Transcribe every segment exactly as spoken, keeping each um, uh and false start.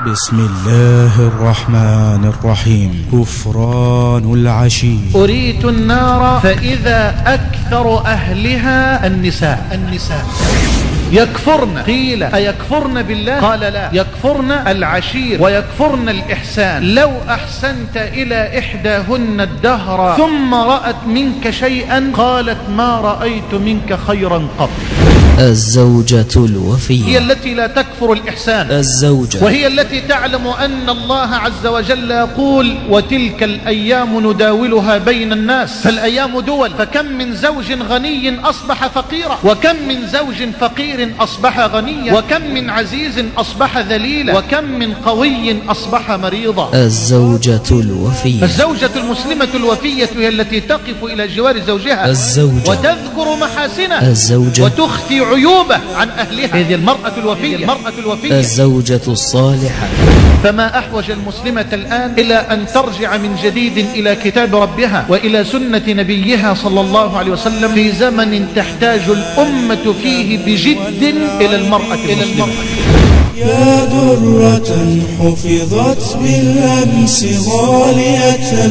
بسم الله الرحمن الرحيم. كفران العشير. أريت النار فإذا أكثر أهلها النساء النساء يكفرن. قيل أيكفرن بالله؟ قال لا، يكفرن العشير ويكفرن الإحسان. لو أحسنت إلى إحداهن الدهر ثم رأت منك شيئا قالت ما رأيت منك خيرا قط. الزوجة الوفية هي التي لا تكفر الإحسان، الزوجة، وهي التي تعلم أن الله عز وجل يقول وتلك الأيام نداولها بين الناس. فالأيام دول، فكم من زوج غني أصبح فقيرا، وكم من زوج فقير أصبح غنيا، وكم من عزيز أصبح ذليلا، وكم من قوي أصبح مريضا. الزوجة الوفية. الزوجة المسلمة الوفية هي التي تقف إلى جوار زوجها الزوجة، وتذكر محاسنه الزوجة، وتخفي عيوبه عن أهلها. هذه المرأة الوفية. المرأة الوفية الزوجة الصالحة. فما أحوج المسلمة الآن إلى أن ترجع من جديد إلى كتاب ربها وإلى سنة نبيها صلى الله عليه وسلم في زمن تحتاج الأمة فيه بجد إلى المرأة المسلمة. يا درة حفظت بالأمس غالية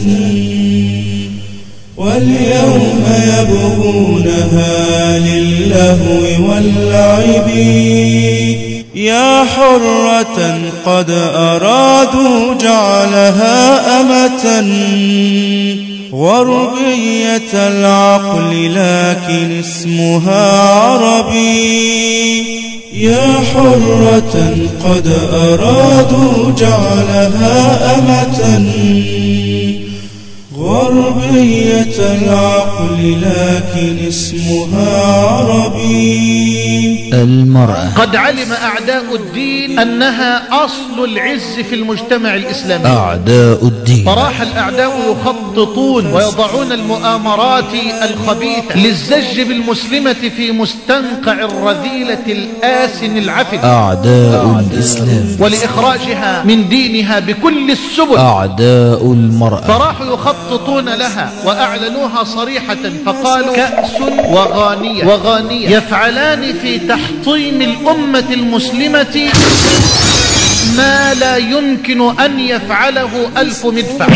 واليوم يبغونها للهو واللعب. يا حرة قد أرادوا جعلها أمة غربية العقل لكن اسمها عربي. يا حرة قد أرادوا جعلها أمة غربية العقل لكن اسمها عربي. المرأة. قد علم أعداء الدين أنها أصل العز في المجتمع الإسلامي. أعداء الدين. فراح الأعداء يخططون ويضعون المؤامرات الخبيثة للزج بالمسلمة في مستنقع الرذيلة الآسن العفن. أعداء الإسلام. ولإخراجها من دينها بكل السبل. أعداء المرأة. فراحوا يخططون لها وأعلنوها صريحة فقالوا كأس وغانية وغانية يفعلان في تحطيم الأمة المسلمة ما لا يمكن أن يفعله ألف مدفع.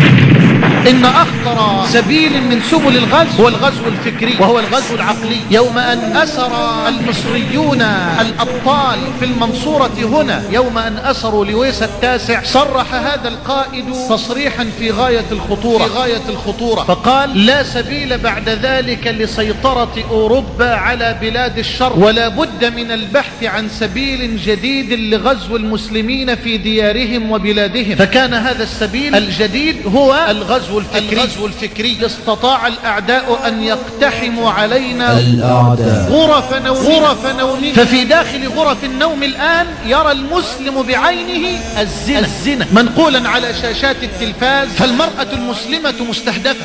إن أخطر سبيل من سبل الغزو هو الغزو الفكري وهو الغزو العقلي. يوم أن أسر المصريون الأبطال في المنصورة هنا، يوم أن أسروا لويس التاسع، صرح هذا القائد تصريحا في غاية الخطورة في غاية الخطورة فقال لا سبيل بعد ذلك لسيطرة أوروبا على بلاد الشرق، ولا بد من البحث عن سبيل جديد لغزو المسلمين في ديارهم وبلادهم. فكان هذا السبيل الجديد هو الغزو الفكري. الغزو الفكري. استطاع الأعداء أن يقتحموا علينا الأعداء غرف نوم غرف نوم ففي داخل غرف النوم الآن يرى المسلم بعينه الزنا الزنا منقولا على شاشات التلفاز. فالمرأة المسلمة مستهدفة.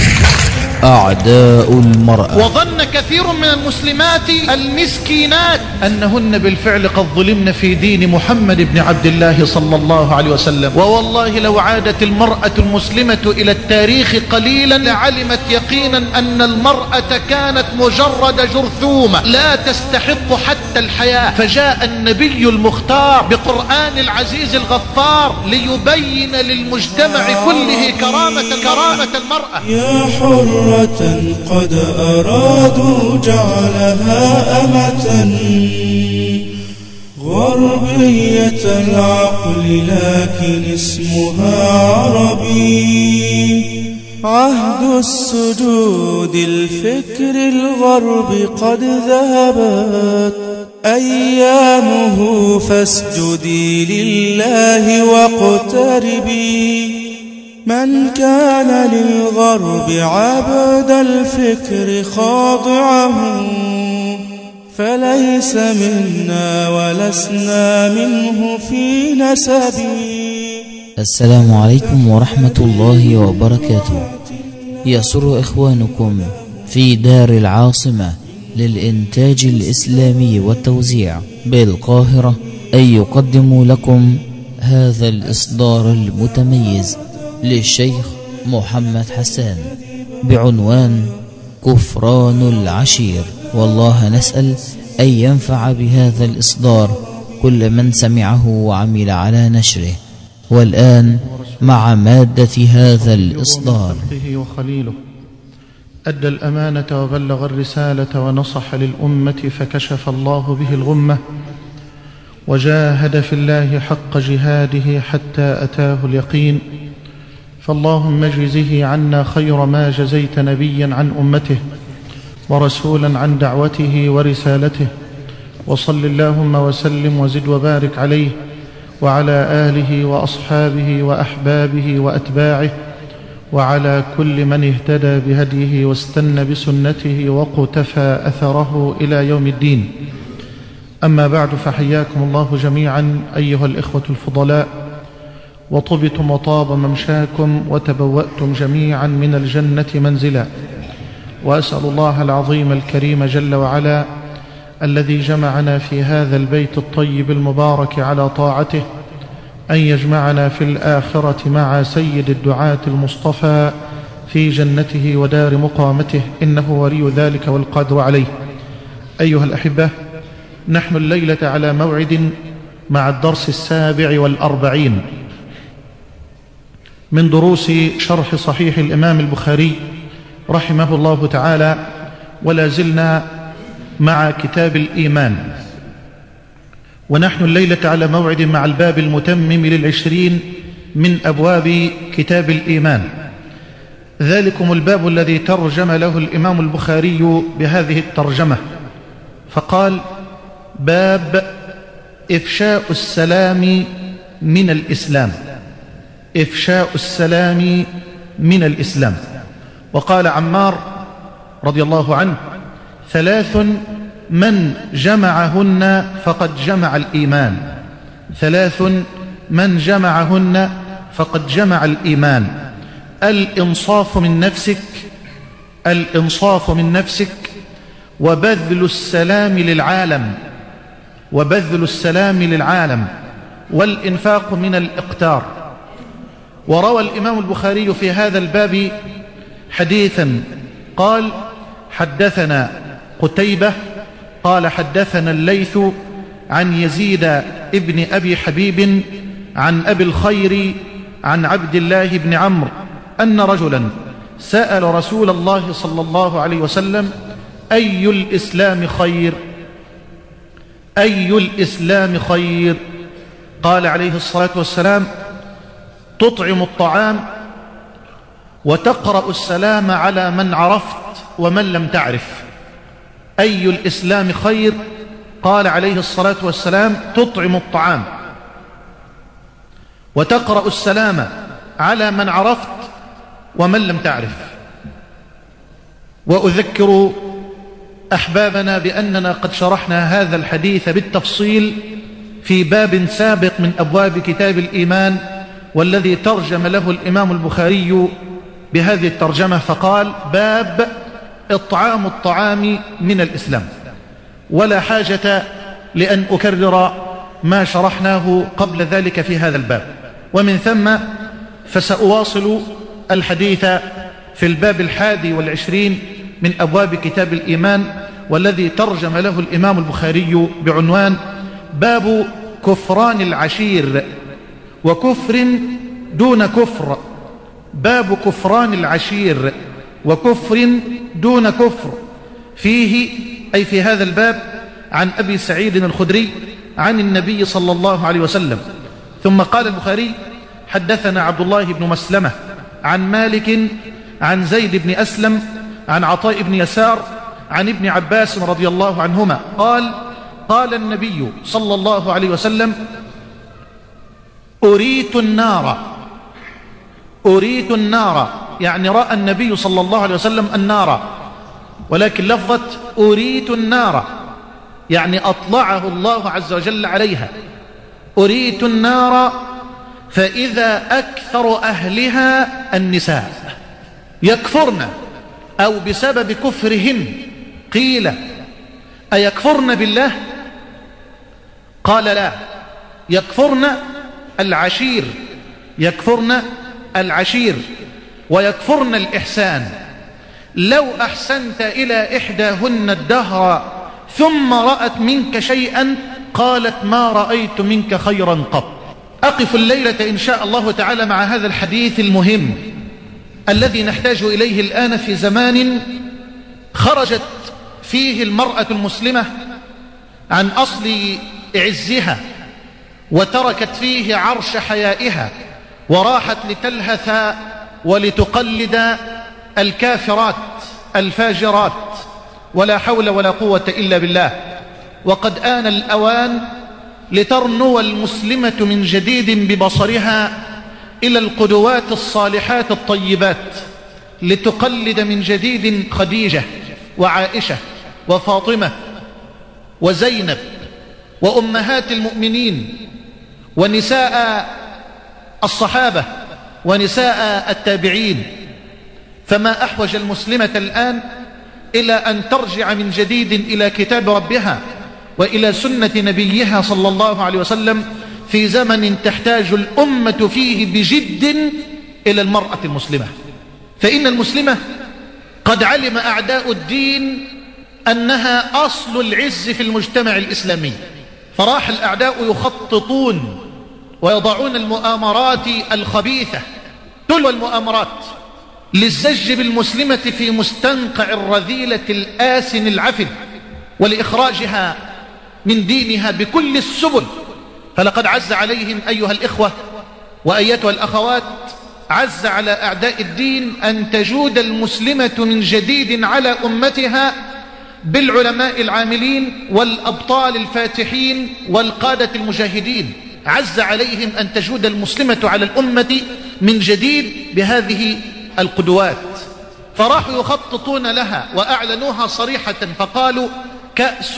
أعداء المرأة. وظن كثير من المسلمات المسكينات أنهن بالفعل قد ظلمن في دين محمد بن عبد الله صلى الله عليه وسلم. ووالله لو عادت المرأة المسلمة إلى التاريخ قليلا لعلمت يقينا أن المرأة كانت مجرد جرثومة لا تستحق حتى الحياة. فجاء النبي المختار بقرآن العزيز الغفار ليبين للمجتمع كله كرامة كرامة المرأة. يا حرة قد أرادوا جعلها أمة غربية العقل لكن اسمها عربي. عهد السجود الفكر الغرب قد ذهبت أيامه فاسجدي لله واقتربي. من كان للغرب عبد الفكر خاضعه فليس منا ولسنا منه في نسبي. السلام عليكم ورحمة الله وبركاته. يسر إخوانكم في دار العاصمة للإنتاج الإسلامي والتوزيع بالقاهرة أن يقدموا لكم هذا الإصدار المتميز للشيخ محمد حسان بعنوان كفران العشير. والله نسأل أن ينفع بهذا الإصدار كل من سمعه وعمل على نشره. والآن مع مادة هذا الإصدار. وخليله أدى الأمانة وبلغ الرسالة ونصح للأمة فكشف الله به الغمة وجاهد في الله حق جهاده حتى أتاه اليقين. فاللهم اجزه عنا خير ما جزيت نبيا عن أمته ورسولا عن دعوته ورسالته، وصل اللهم وسلم وزد وبارك عليه وعلى آله وأصحابه وأحبابه وأتباعه وعلى كل من اهتدى بهديه واستنى بسنته وقتفى أثره إلى يوم الدين. أما بعد، فحياكم الله جميعا أيها الإخوة الفضلاء، وطبتم وطاب ممشاكم وتبوأتم جميعا من الجنة منزلا. وأسأل الله العظيم الكريم جل وعلا الذي جمعنا في هذا البيت الطيب المبارك على طاعته أن يجمعنا في الآخرة مع سيد الدعاة المصطفى في جنته ودار مقامته، إنه ولي ذلك والقادر عليه. أيها الأحبة، نحن الليلة على موعد مع الدرس السابع والأربعين من دروس شرح صحيح الإمام البخاري رحمه الله تعالى، ولا زلنا مع كتاب الإيمان، ونحن الليلة على موعد مع الباب المتمم للعشرين من أبواب كتاب الإيمان. ذلكم الباب الذي ترجم له الإمام البخاري بهذه الترجمة، فقال: باب إفشاء السلام من الإسلام. إفشاء السلام من الإسلام. وقال عمار رضي الله عنه: ثلاث من جمعهن فقد جمع الإيمان. ثلاث من جمعهن فقد جمع الإيمان: الإنصاف من نفسك الإنصاف من نفسك وبذل السلام للعالم وبذل السلام للعالم والإنفاق من الإقتار. وروى الإمام البخاري في هذا الباب حديثا قال: حدثنا قتيبة قال حدثنا الليث عن يزيد ابن أبي حبيب عن أبي الخير عن عبد الله بن عمرو أن رجلا سأل رسول الله صلى الله عليه وسلم: أي الإسلام خير؟ أي الإسلام خير؟ قال عليه الصلاة والسلام: تطعم الطعام وتقرأ السلام على من عرفت ومن لم تعرف. أي الإسلام خير؟ قال عليه الصلاة والسلام: تطعم الطعام وتقرأ السلام على من عرفت ومن لم تعرف. وأذكر أحبابنا بأننا قد شرحنا هذا الحديث بالتفصيل في باب سابق من أبواب كتاب الإيمان، والذي ترجم له الإمام البخاري بهذه الترجمة، فقال: باب إطعام الطعام من الإسلام. ولا حاجة لأن أكرر ما شرحناه قبل ذلك في هذا الباب. ومن ثم فسأواصل الحديث في الباب الحادي والعشرين من أبواب كتاب الإيمان، والذي ترجم له الإمام البخاري بعنوان: باب كفران العشير وكفر دون كفر. باب كفران العشير وكفر دون كفر. فيه أي في هذا الباب عن أبي سعيد الخدري عن النبي صلى الله عليه وسلم. ثم قال البخاري: حدثنا عبد الله بن مسلمة عن مالك عن زيد بن أسلم عن عطاء بن يسار عن ابن عباس رضي الله عنهما قال: قال النبي صلى الله عليه وسلم: أريت النار. أريت النار يعني رأى النبي صلى الله عليه وسلم النار، ولكن لفظة أريت النار يعني أطلعه الله عز وجل عليها. أريت النار فإذا أكثر أهلها النساء يكفرن أو بسبب كفرهن. قيل: أيكفرن بالله؟ قال: لا، يكفرن العشير يكفرن العشير ويكفرن الإحسان. لو أحسنت إلى إحداهن الدهر ثم رأت منك شيئا قالت ما رأيت منك خيرا قط. أقف الليلة إن شاء الله تعالى مع هذا الحديث المهم الذي نحتاج إليه الآن في زمان خرجت فيه المرأة المسلمة عن أصل عزها وتركت فيه عرش حيائها وراحت لتلهث ولتقلد الكافرات الفاجرات، ولا حول ولا قوة إلا بالله. وقد آن الأوان لترنو المسلمة من جديد ببصرها إلى القدوات الصالحات الطيبات، لتقلد من جديد خديجة وعائشة وفاطمة وزينب وأمهات المؤمنين ونساء الصحابة ونساء التابعين. فما أحوج المسلمة الآن إلى أن ترجع من جديد إلى كتاب ربها وإلى سنة نبيها صلى الله عليه وسلم في زمن تحتاج الأمة فيه بجد إلى المرأة المسلمة. فإن المسلمة قد علم أعداء الدين أنها أصل العز في المجتمع الإسلامي، فراح الأعداء يخططون ويضعون المؤامرات الخبيثة تلو المؤامرات للزج بالمسلمة في مستنقع الرذيلة الآسن العفن ولإخراجها من دينها بكل السبل. فلقد عز عليهم أيها الإخوة وأيتها الأخوات، عز على أعداء الدين أن تجود المسلمة من جديد على أمتها بالعلماء العاملين والأبطال الفاتحين والقادة المجاهدين. عز عليهم أن تجود المسلمة على الأمة من جديد بهذه القدوات، فراحوا يخططون لها وأعلنوها صريحة فقالوا كأس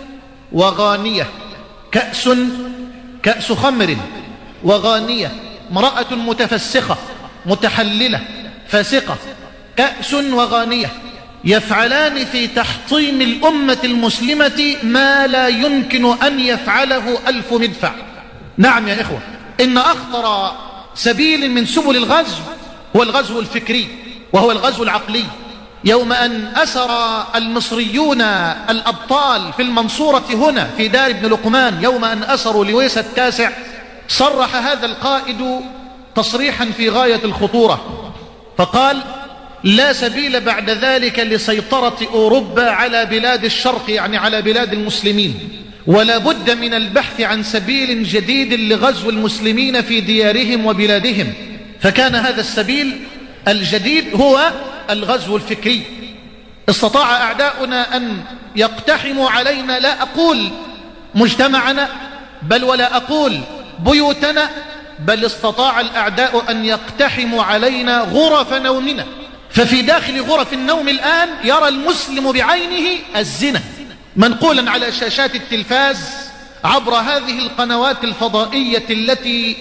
وغانية. كأس كأس خمر وغانية، امرأة متفسخة متحللة فاسقة. كأس وغانية يفعلان في تحطيم الأمة المسلمة ما لا يمكن أن يفعله ألف مدفع. نعم يا إخوة، إن أخطر سبيل من سبل الغزو هو الغزو الفكري وهو الغزو العقلي. يوم أن أسر المصريون الأبطال في المنصورة هنا في دار ابن لقمان، يوم أن أسروا لويس التاسع، صرح هذا القائد تصريحا في غاية الخطورة فقال لا سبيل بعد ذلك لسيطرة أوروبا على بلاد الشرق، يعني على بلاد المسلمين، ولا بد من البحث عن سبيل جديد لغزو المسلمين في ديارهم وبلادهم. فكان هذا السبيل الجديد هو الغزو الفكري. استطاع أعداؤنا أن يقتحموا علينا، لا أقول مجتمعنا بل ولا أقول بيوتنا، بل استطاع الأعداء أن يقتحموا علينا غرف نومنا. ففي داخل غرف النوم الآن يرى المسلم بعينه الزنا منقولا على شاشات التلفاز عبر هذه القنوات الفضائية التي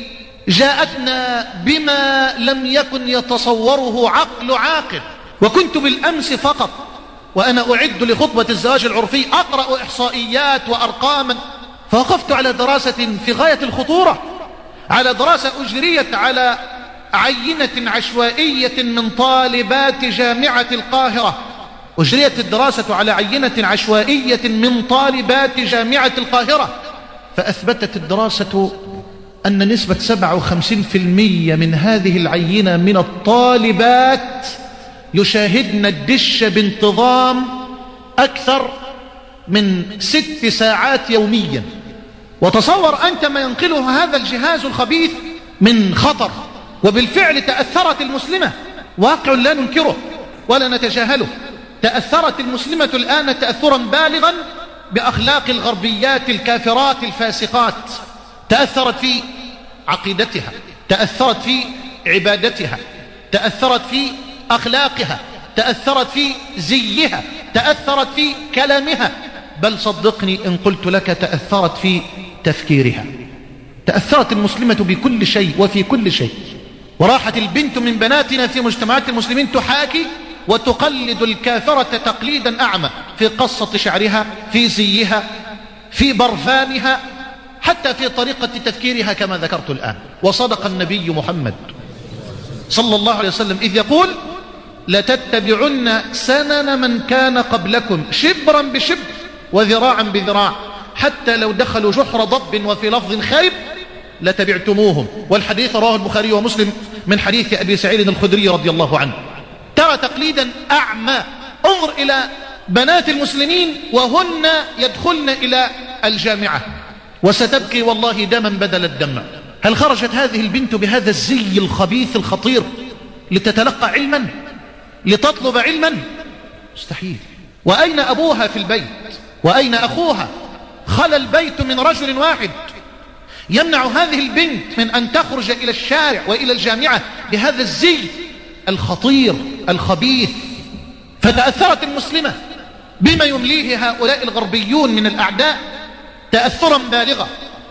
جاءتنا بما لم يكن يتصوره عقل عاقل. وكنت بالأمس فقط وأنا أعد لخطبة الزواج العرفي أقرأ إحصائيات وأرقاما، فوقفت على دراسة في غاية الخطورة، على دراسة أجريت على عينة عشوائية من طالبات جامعة القاهرة. أجريت الدراسة على عينة عشوائية من طالبات جامعة القاهرة، فأثبتت الدراسة أن نسبة سبعة وخمسين بالمئة من هذه العينة من الطالبات يشاهدن الدش بانتظام أكثر من ست ساعات يوميا. وتصور أنت ما ينقله هذا الجهاز الخبيث من خطر. وبالفعل تأثرت المسلمة، واقع لا ننكره ولا نتجاهله. تأثرت المسلمة الآن تأثرا بالغا بأخلاق الغربيات الكافرات الفاسقات. تأثرت في عقيدتها، تأثرت في عبادتها، تأثرت في أخلاقها، تأثرت في زيها، تأثرت في كلامها، بل صدقني إن قلت لك تأثرت في تفكيرها. تأثرت المسلمة بكل شيء وفي كل شيء. وراحت البنت من بناتنا في مجتمعات المسلمين تحاكي وتقلد الكافرة تقليدا أعمى في قصة شعرها، في زيها، في برفانها، حتى في طريقة تفكيرها كما ذكرت الآن. وصدق النبي محمد صلى الله عليه وسلم إذ يقول لتتبعن سنن من كان قبلكم شبرا بشبر وذراعا بذراع حتى لو دخلوا جحر ضب وفي لفظ خيب لتبعتموهم. والحديث رواه البخاري ومسلم من حديث أبي سعيد الخدري رضي الله عنه. ترى تقليدا أعمى. انظر إلى بنات المسلمين وهن يدخلن إلى الجامعة وستبكي والله دما بدل الدم. هل خرجت هذه البنت بهذا الزي الخبيث الخطير لتتلقى علما، لتطلب علما؟ مستحيل. وأين أبوها في البيت؟ وأين أخوها؟ خلى البيت من رجل واحد يمنع هذه البنت من أن تخرج إلى الشارع وإلى الجامعة بهذا الزي الخطير الخبيث. فتأثرت المسلمة بما يمليه هؤلاء الغربيون من الأعداء تأثرا بالغا،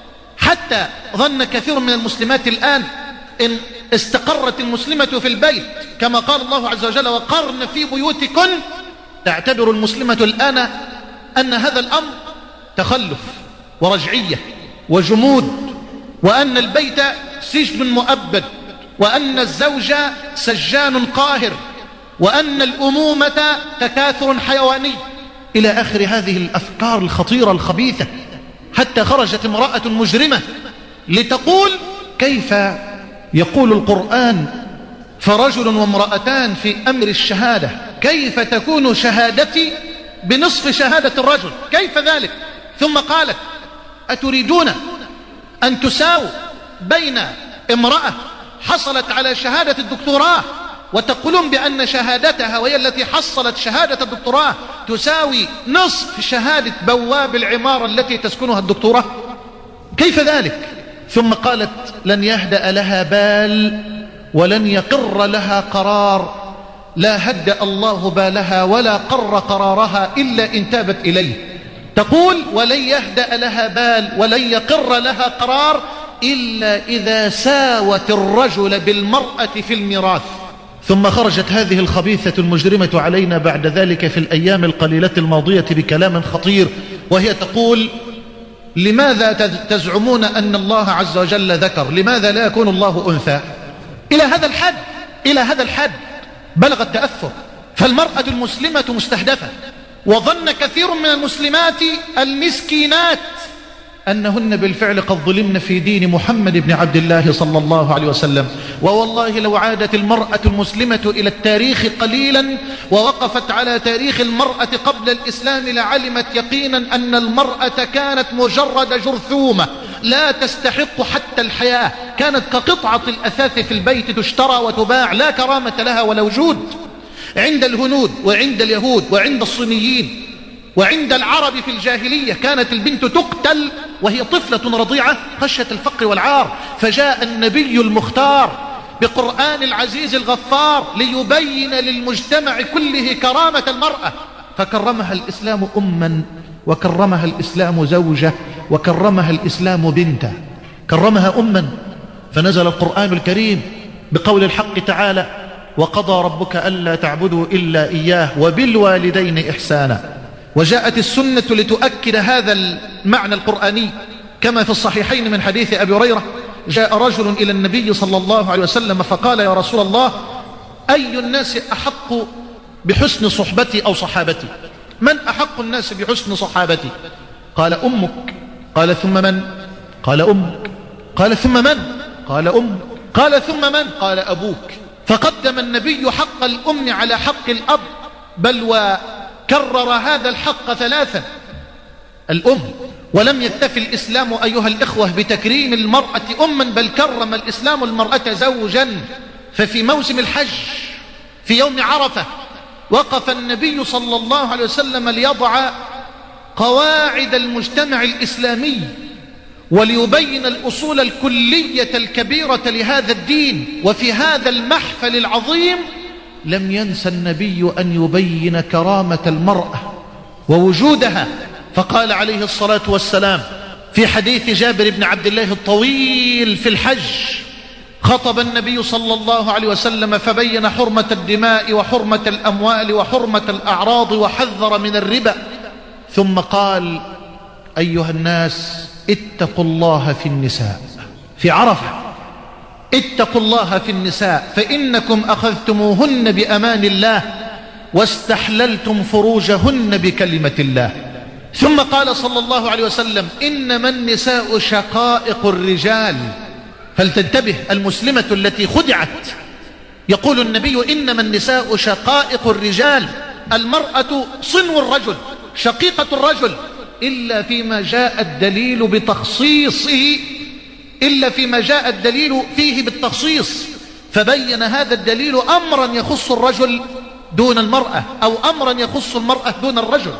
حتى ظن كثير من المسلمات الآن إن استقرت المسلمة في البيت كما قال الله عز وجل وقرن في بيوتكن، تعتبر المسلمة الآن أن هذا الأمر تخلف ورجعية وجمود، وأن البيت سجن مؤبد، وأن الزوج سجان قاهر، وأن الأمومة تكاثر حيواني، إلى آخر هذه الأفكار الخطيرة الخبيثة. حتى خرجت امرأة مجرمة لتقول كيف يقول القرآن فرجل وامرأتان في أمر الشهادة، كيف تكون شهادتي بنصف شهادة الرجل؟ كيف ذلك؟ ثم قالت أتريدون أن تساووا بين امرأة حصلت على شهادة الدكتوراه وتقولون بأن شهادتها وهي التي حصلت شهادة الدكتوراه تساوي نصف شهادة بواب العمارة التي تسكنها الدكتوراه؟ كيف ذلك؟ ثم قالت لن يهدأ لها بال ولن يقر لها قرار، لا هدأ الله بالها ولا قر قرارها إلا إن تابت إليه. تقول ولن يهدأ لها بال ولن يقر لها قرار إلا إذا ساوت الرجل بالمرأة في الميراث. ثم خرجت هذه الخبيثة المجرمة علينا بعد ذلك في الأيام القليلة الماضية بكلام خطير، وهي تقول لماذا تزعمون أن الله عز وجل ذكر، لماذا لا يكون الله أنثى؟ إلى هذا الحد، إلى هذا الحد بلغ التأثر. فالمرأة المسلمة مستهدفة، وظن كثير من المسلمات المسكينات أنهن بالفعل قد ظلمن في دين محمد بن عبد الله صلى الله عليه وسلم. ووالله لو عادت المرأة المسلمة إلى التاريخ قليلا ووقفت على تاريخ المرأة قبل الإسلام لعلمت يقينا أن المرأة كانت مجرد جرثومة لا تستحق حتى الحياة، كانت كقطعة الأثاث في البيت تشترى وتباع، لا كرامة لها ولا وجود. عند الهنود وعند اليهود وعند الصينيين وعند العرب في الجاهلية كانت البنت تقتل وهي طفلة رضيعة خشية الفقر والعار. فجاء النبي المختار بقرآن العزيز الغفار ليبين للمجتمع كله كرامة المرأة، فكرمها الإسلام أما، وكرمها الإسلام زوجة، وكرمها الإسلام بنتا، كرمها أما. فنزل القرآن الكريم بقول الحق تعالى وقضى ربك ألا تعبدوا إلا إياه وبالوالدين إحسانا. وجاءت السنة لتؤكد هذا المعنى القرآني كما في الصحيحين من حديث أبي هريرة جاء رجل إلى النبي صلى الله عليه وسلم فقال يا رسول الله أي الناس أحق بحسن صحبتي أو صحابتي؟ من أحق الناس بحسن صحابتي؟ قال أمك. قال ثم من؟ قال أمك. قال ثم من؟ قال أمك. قال ثم من؟ قال أبوك. فقدم النبي حق الأم على حق الأب، بل وكرر هذا الحق ثلاثا، الأم. ولم يكتفي الإسلام أيها الإخوة بتكريم المرأة أما، بل كرم الإسلام المرأة زوجا. ففي موسم الحج في يوم عرفة وقف النبي صلى الله عليه وسلم ليضع قواعد المجتمع الإسلامي وليبين الأصول الكلية الكبيرة لهذا الدين. وفي هذا المحفل العظيم لم ينسى النبي أن يبين كرامة المرأة ووجودها، فقال عليه الصلاة والسلام في حديث جابر بن عبد الله الطويل في الحج خطب النبي صلى الله عليه وسلم فبين حرمة الدماء وحرمة الأموال وحرمة الأعراض وحذر من الربا، ثم قال أيها الناس اتقوا الله في النساء. في عرفة اتقوا الله في النساء فإنكم أخذتموهن بأمان الله واستحللتم فروجهن بكلمة الله. ثم قال صلى الله عليه وسلم إنما النساء شقائق الرجال، فلتنتبه المسلمة التي خدعت. يقول النبي إنما النساء شقائق الرجال، المرأة صنو الرجل، شقيقة الرجل، إلا فيما جاء الدليل بتخصيصه، إلا فيما جاء الدليل فيه بالتخصيص، فبين هذا الدليل أمرا يخص الرجل دون المرأة، أو أمرا يخص المرأة دون الرجل.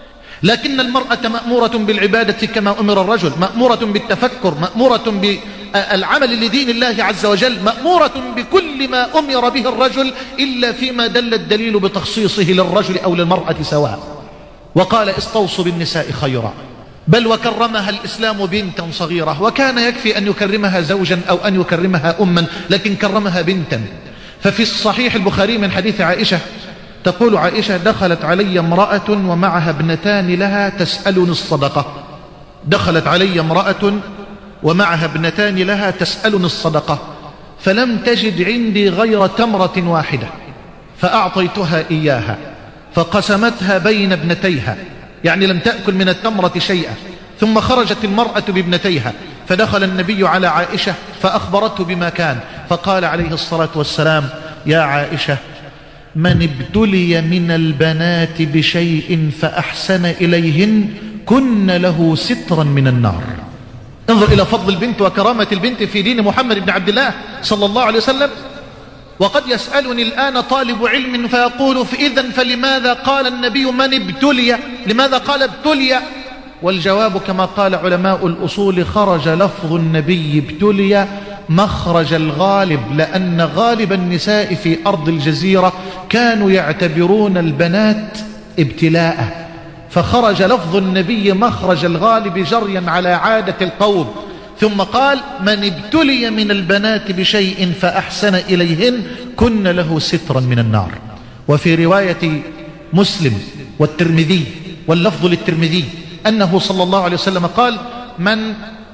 لكن المرأة مأمورة بالعبادة كما أمر الرجل، مأمورة بالتفكر، مأمورة بالعمل لدين الله عز وجل، مأمورة بكل ما أمر به الرجل إلا فيما دل الدليل بتخصيصه للرجل أو للمرأة سواء. وقال استوصوا بالنساء خيرا، بل وكرمها الإسلام بنتا صغيرة، وكان يكفي أن يكرمها زوجا أو أن يكرمها أما، لكن كرمها بنتا. ففي الصحيح البخاري من حديث عائشة تقول عائشة دخلت علي امرأة ومعها ابنتان لها تسألني الصدقة، دخلت علي امرأة ومعها ابنتان لها تسألني الصدقة، فلم تجد عندي غير تمرة واحدة فأعطيتها إياها فقسمتها بين ابنتيها، يعني لم تأكل من التمرة شيئا. ثم خرجت المرأة بابنتيها فدخل النبي على عائشة فأخبرته بما كان، فقال عليه الصلاة والسلام يا عائشة من ابتلي من البنات بشيء فأحسن إليهن كن له سترا من النار. انظر إلى فضل البنت وكرامة البنت في دين محمد بن عبد الله صلى الله عليه وسلم. وقد يسألني الآن طالب علم فيقول إذن فلماذا قال النبي من ابتلي، لماذا قال ابتلي؟ والجواب كما قال علماء الأصول خرج لفظ النبي ابتلي مخرج الغالب، لأن غالب النساء في أرض الجزيرة كانوا يعتبرون البنات ابتلاء، فخرج لفظ النبي مخرج الغالب جريا على عادة القوم. ثم قال من ابتلي من البنات بشيء فأحسن إليهن كن له سترا من النار. وفي رواية مسلم والترمذي واللفظ للترمذي أنه صلى الله عليه وسلم قال من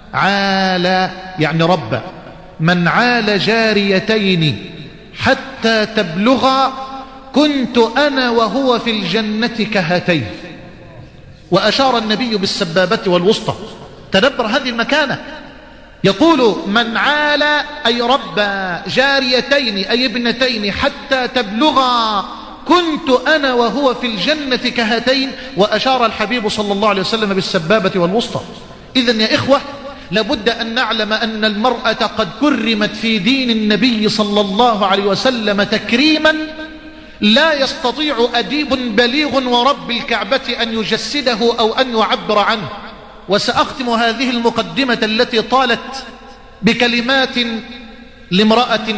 عال يعني رب من عال جاريتين حتى تبلغا كنت أنا وهو في الجنة كهاتين. وأشار النبي بالسبابة والوسطى. تدبر هذه المكانة، يقول من عال أي ربى جاريتين أي ابنتين حتى تبلغا كنت أنا وهو في الجنة كهاتين، وأشار الحبيب صلى الله عليه وسلم بالسبابة والوسطى. إذن يا إخوة لابد أن نعلم أن المرأة قد كرمت في دين النبي صلى الله عليه وسلم تكريما لا يستطيع أديب بليغ ورب الكعبة أن يجسده أو أن يعبر عنه. وسأختم هذه المقدمة التي طالت بكلمات لامرأة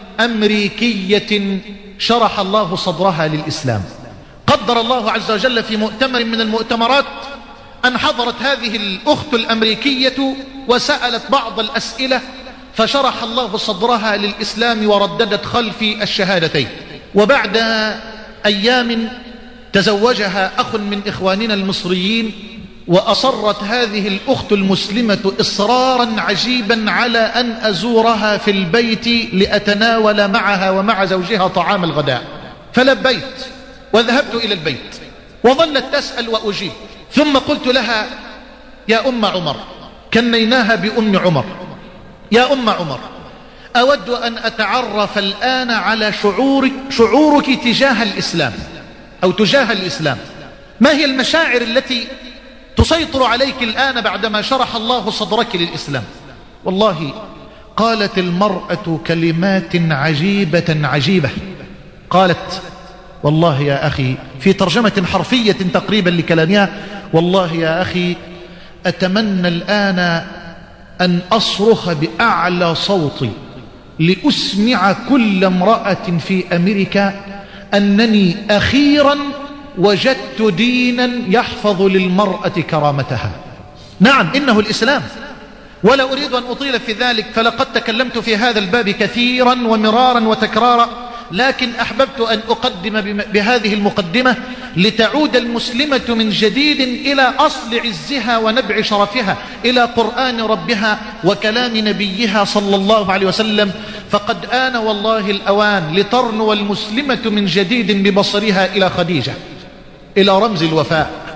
أمريكية شرح الله صدرها للإسلام. قدر الله عز وجل في مؤتمر من المؤتمرات أن حضرت هذه الأخت الأمريكية وسألت بعض الأسئلة فشرح الله صدرها للإسلام ورددت خلف الشهادتين. وبعد أيام تزوجها أخ من إخواننا المصريين، وأصرت هذه الأخت المسلمة إصرارا عجيبا على أن أزورها في البيت لأتناول معها ومع زوجها طعام الغداء، فلبيت وذهبت إلى البيت وظلت تسأل وأجيب. ثم قلت لها يا أم عمر، كنيناها بأم عمر، يا أم عمر أود أن أتعرف الآن على شعورك, شعورك تجاه الإسلام أو تجاه الإسلام. ما هي المشاعر التي تسيطر عليك الآن بعدما شرح الله صدرك للإسلام؟ والله قالت المرأة كلمات عجيبة عجيبة. قالت والله يا أخي، في ترجمة حرفية تقريبا لكلامها، والله يا أخي أتمنى الآن أن أصرخ بأعلى صوتي لأسمع كل امرأة في أمريكا أنني أخيرا وجدت دينا يحفظ للمرأة كرامتها. نعم إنه الإسلام، ولا أريد أن أطيل في ذلك، فلقد تكلمت في هذا الباب كثيرا ومرارا وتكرارا، لكن أحببت أن أقدم بهذه المقدمة لتعود المسلمة من جديد إلى أصل عزها ونبع شرفها، إلى قرآن ربها وكلام نبيها صلى الله عليه وسلم. فقد آن والله الأوان لترنو المسلمة من جديد ببصرها إلى خديجة، إلى رمز الوفاء،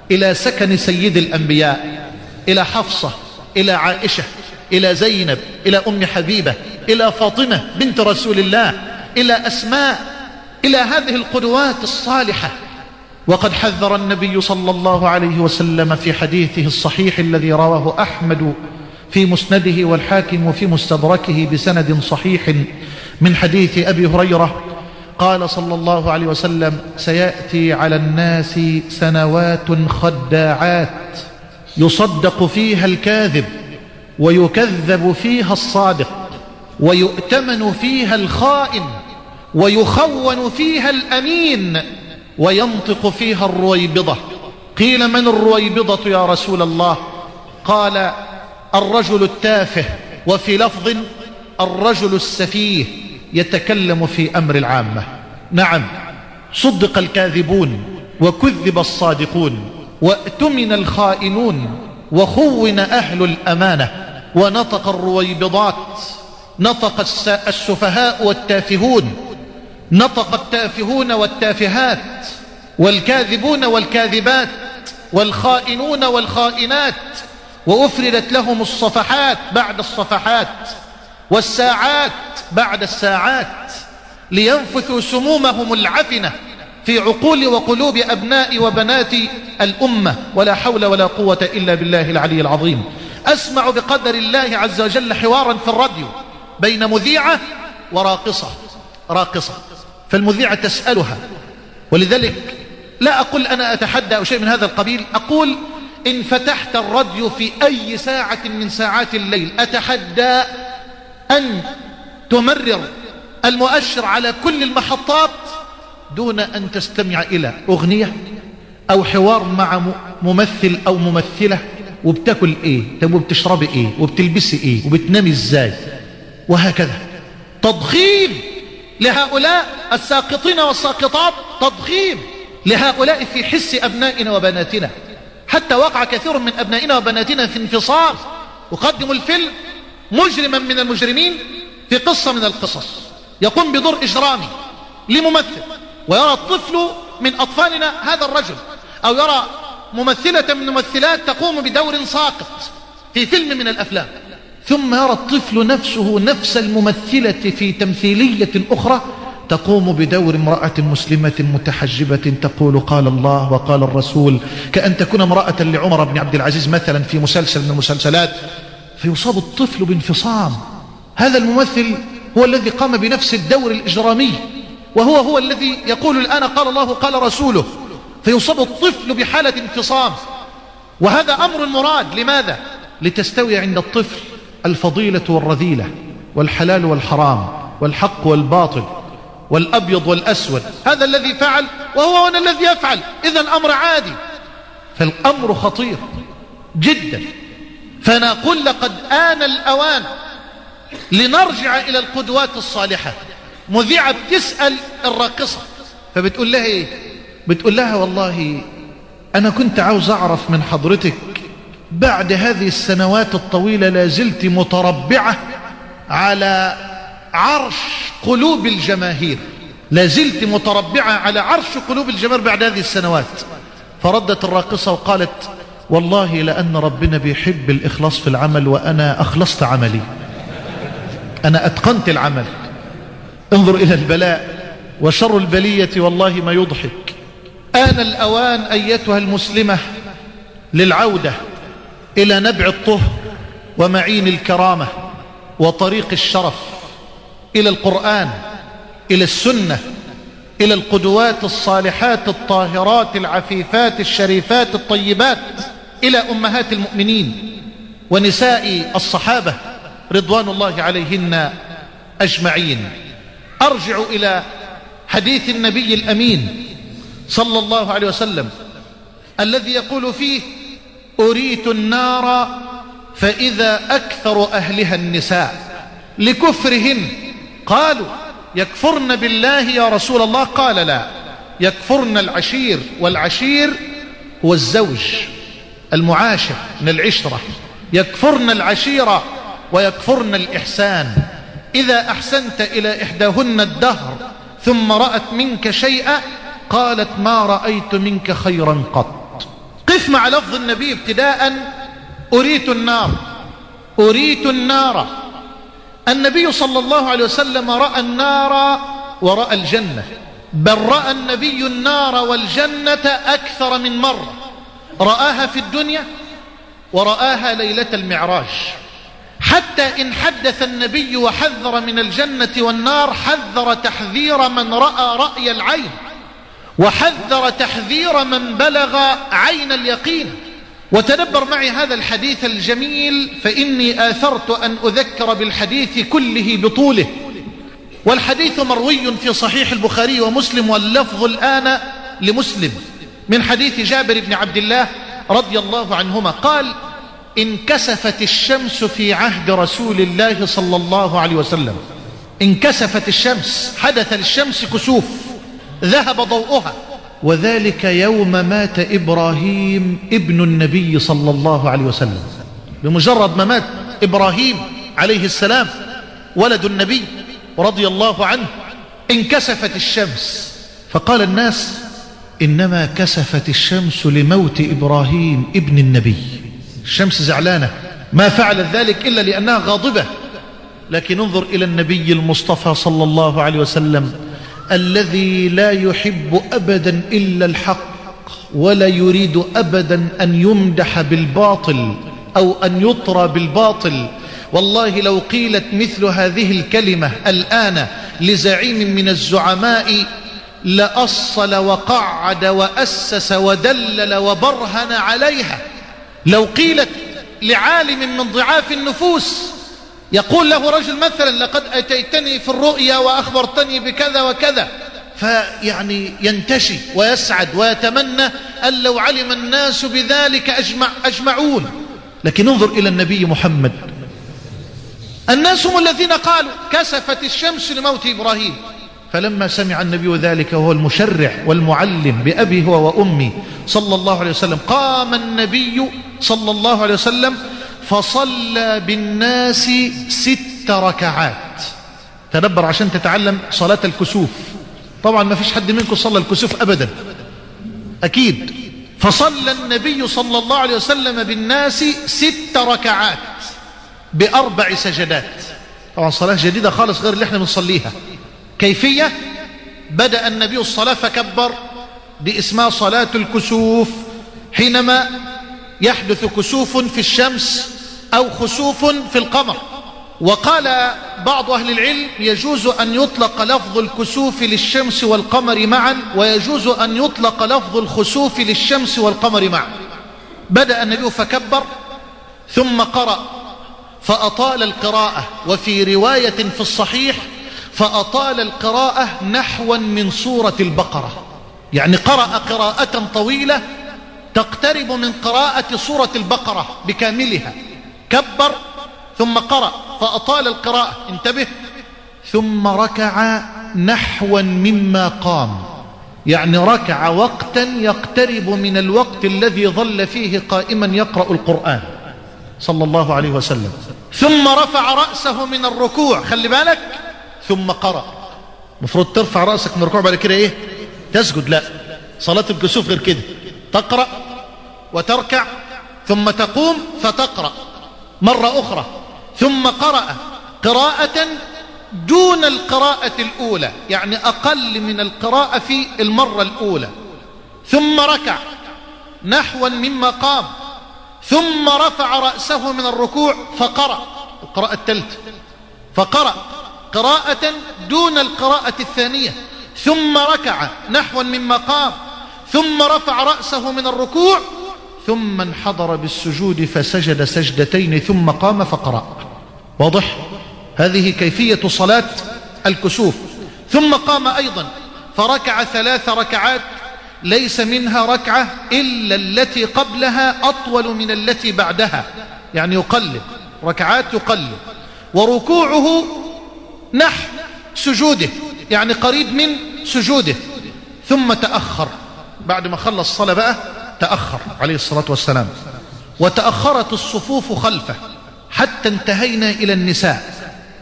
إلى سكن سيد الأنبياء، إلى حفصة، إلى عائشة، إلى زينب، إلى أم حبيبة، إلى فاطمة بنت رسول الله، إلى أسماء، إلى هذه القدوات الصالحة. وقد حذر النبي صلى الله عليه وسلم في حديثه الصحيح الذي رواه أحمد في مسنده والحاكم في مستدركه بسند صحيح من حديث أبي هريرة، قال صلى الله عليه وسلم: سيأتي على الناس سنوات خداعات يصدق فيها الكاذب ويكذب فيها الصادق، ويؤتمن فيها الخائن ويخون فيها الأمين، وينطق فيها الرويبضة. قيل: من الرويبضة يا رسول الله؟ قال: الرجل التافه، وفي لفظ: الرجل السفيه يتكلم في أمر العامة. نعم، صدق الكاذبون وكذب الصادقون وأتمن الخائنون وخون أهل الأمانة، ونطق الرويبضات، نطق السفهاء والتافهون، نطق التافهون والتافهات، والكاذبون والكاذبات، والخائنون والخائنات، وأفردت لهم الصفحات بعد الصفحات والساعات بعد الساعات لينفثوا سمومهم العفنة في عقول وقلوب أبناء وبنات الأمة. ولا حول ولا قوة إلا بالله العلي العظيم. أسمع بقدر الله عز وجل حوارا في الراديو بين مذيعة وراقصة راقصة فالمذيعة تسألها، ولذلك لا أقول أنا أتحدى أو شيء من هذا القبيل، أقول إن فتحت الراديو في أي ساعة من ساعات الليل أتحدى أن تمرر المؤشر على كل المحطات دون أن تستمع إلى أغنية أو حوار مع ممثل أو ممثلة، وبتاكل إيه، طب وبتشربي إيه، وبتلبسي إيه، وبتنامي إزاي، وهكذا. تضخيم لهؤلاء الساقطين والساقطات، تضخيم لهؤلاء في حس أبنائنا وبناتنا. حتى وقع كثير من أبنائنا وبناتنا في انفصام، وقدموا الفيلم مجرما من المجرمين في قصة من القصص، يقوم بدور إجرامي لممثل، ويرى الطفل من أطفالنا هذا الرجل، أو يرى ممثلة من الممثلات تقوم بدور ساقط في فيلم من الأفلام، ثم يرى الطفل نفسه نفس الممثلة في تمثيلية أخرى تقوم بدور امرأة مسلمة متحجبة تقول قال الله وقال الرسول، كأن تكون امرأة لعمر بن عبد العزيز مثلا في مسلسل من المسلسلات، فيصاب الطفل بانفصام. هذا الممثل هو الذي قام بنفس الدور الإجرامي، وهو هو الذي يقول الآن قال الله قال رسوله، فيصاب الطفل بحالة انفصام. وهذا أمر مراد. لماذا؟ لتستوي عند الطفل الفضيلة والرذيلة، والحلال والحرام، والحق والباطل، والأبيض والأسود. هذا الذي فعل وهو هنا الذي يفعل، إذا الأمر عادي. فالأمر خطير جدا. فنقول لقد آن الأوان لنرجع إلى القدوات الصالحة. مذيعة بتسأل الراقصة، فبتقول لها إيه؟ بتقول لها والله أنا كنت عاوز أعرف من حضرتك بعد هذه السنوات الطويلة لازلت متربعة على عرش قلوب الجماهير، لازلت متربعة على عرش قلوب الجماهير بعد هذه السنوات. فردت الراقصة وقالت والله لأن ربنا بيحب الإخلاص في العمل، وأنا أخلصت عملي، أنا أتقنت العمل. انظر إلى البلاء وشر البلية والله ما يضحك. آن الأوان أيتها المسلمة للعودة إلى نبع الطهر ومعين الكرامة وطريق الشرف، إلى القرآن، إلى السنة، إلى القدوات الصالحات الطاهرات العفيفات الشريفات الطيبات، إلى أمهات المؤمنين ونساء الصحابة رضوان الله عليهن أجمعين. أرجع إلى حديث النبي الأمين صلى الله عليه وسلم الذي يقول فيه أريت النار فإذا أكثر أهلها النساء لكفرهن. قالوا يكفرن بالله يا رسول الله؟ قال لا، يكفرن العشير، والعشير هو الزوج المعاشر من العشرة. يكفرن العشيرة ويكفرن الإحسان. إذا أحسنت إلى إحداهن الدهر ثم رأت منك شيئا قالت ما رأيت منك خيرا قط. قف مع لفظ النبي ابتداء: أريت النار، أريت النار. النبي صلى الله عليه وسلم رأى النار ورأى الجنة، بل رأى النبي النار والجنة أكثر من مرة، رآها في الدنيا ورآها ليلة المعراج. حتى إن حدث النبي وحذر من الجنة والنار حذر تحذير من رأى رأي العين، وحذر تحذير من بلغ عين اليقين. وتدبر معي هذا الحديث الجميل، فإني آثرت أن أذكر بالحديث كله بطوله، والحديث مروي في صحيح البخاري ومسلم، واللفظ الآن لمسلم، من حديث جابر بن عبد الله رضي الله عنهما قال: انكسفت الشمس في عهد رسول الله صلى الله عليه وسلم. انكسفت الشمس، حدث للشمس كسوف، ذهب ضوءها، وذلك يوم مات إبراهيم ابن النبي صلى الله عليه وسلم. بمجرد ما مات إبراهيم عليه السلام ولد النبي رضي الله عنه انكسفت الشمس، فقال الناس: إنما كسفت الشمس لموت إبراهيم ابن النبي. الشمس زعلانة، ما فعلت ذلك إلا لأنها غاضبة. لكن انظر إلى النبي المصطفى صلى الله عليه وسلم الذي لا يحب أبدا إلا الحق، ولا يريد أبدا أن يمدح بالباطل أو أن يطرى بالباطل. والله لو قيلت مثل هذه الكلمة الآن لزعيم من الزعماء لأصل وقعد وأسس ودلل وبرهن عليها. لو قيلت لعالم من ضعاف النفوس يقول له رجل مثلا: لقد أتيتني في الرؤيا وأخبرتني بكذا وكذا، فيعني ينتشي ويسعد ويتمنى أن لو علم الناس بذلك أجمع أجمعون. لكن انظر إلى النبي محمد، الناس هم الذين قالوا كسفت الشمس لموت إبراهيم. فلما سمع النبي ذلك وهو المشرع والمعلم بأبي هو وأمي صلى الله عليه وسلم، قام النبي صلى الله عليه وسلم فصلى بالناس ست ركعات. تدبر عشان تتعلم صلاة الكسوف. طبعا ما فيش حد منكم صلى الكسوف أبدا أكيد. فصلى النبي صلى الله عليه وسلم بالناس ست ركعات بأربع سجدات. طبعا صلاة جديدة خالص غير اللي احنا بنصليها. كيفية: بدأ النبي الصلاة فكبر، دي اسمها صلاة الكسوف، حينما يحدث كسوف في الشمس أو خسوف في القمر. وقال بعض أهل العلم يجوز أن يطلق لفظ الكسوف للشمس والقمر معا، ويجوز أن يطلق لفظ الخسوف للشمس والقمر معا. بدأ النبي فكبر ثم قرأ فأطال القراءة، وفي رواية في الصحيح فأطال القراءة نحوا من سورة البقرة، يعني قرأ قراءة طويلة تقترب من قراءة سورة البقرة بكاملها. كبر ثم قرأ فأطال القراءة، انتبه، ثم ركع نحوا مما قام، يعني ركع وقتا يقترب من الوقت الذي ظل فيه قائما يقرأ القرآن صلى الله عليه وسلم. ثم رفع رأسه من الركوع، خلي بالك، ثم قرأ. مفروض ترفع رأسك من الركوع بعد كده ايه؟ تسجد. لا، صلاة الكسوف غير كده، تقرأ وتركع ثم تقوم فتقرأ مرة أخرى، ثم قرأ قراءة دون القراءة الأولى، يعني أقل من القراءة في المرة الأولى، ثم ركع نحوا مما قام، ثم رفع رأسه من الركوع فقرأ القراءة الثالثة، فقرأ قراءة دون القراءة الثانية، ثم ركع نحوا مما قام، ثم رفع رأسه من الركوع، ثم انحدر بالسجود فسجد سجدتين، ثم قام فقرأ. واضح؟ هذه كيفية صلاة الكسوف. ثم قام أيضا فركع ثلاث ركعات، ليس منها ركعة إلا التي قبلها أطول من التي بعدها، يعني يقلب ركعات يقلب، وركوعه نحو سجوده، يعني قريب من سجوده. ثم تأخر، بعد ما خلص الصلاة بقى تأخر عليه الصلاة والسلام، وتأخرت الصفوف خلفه حتى انتهينا إلى النساء،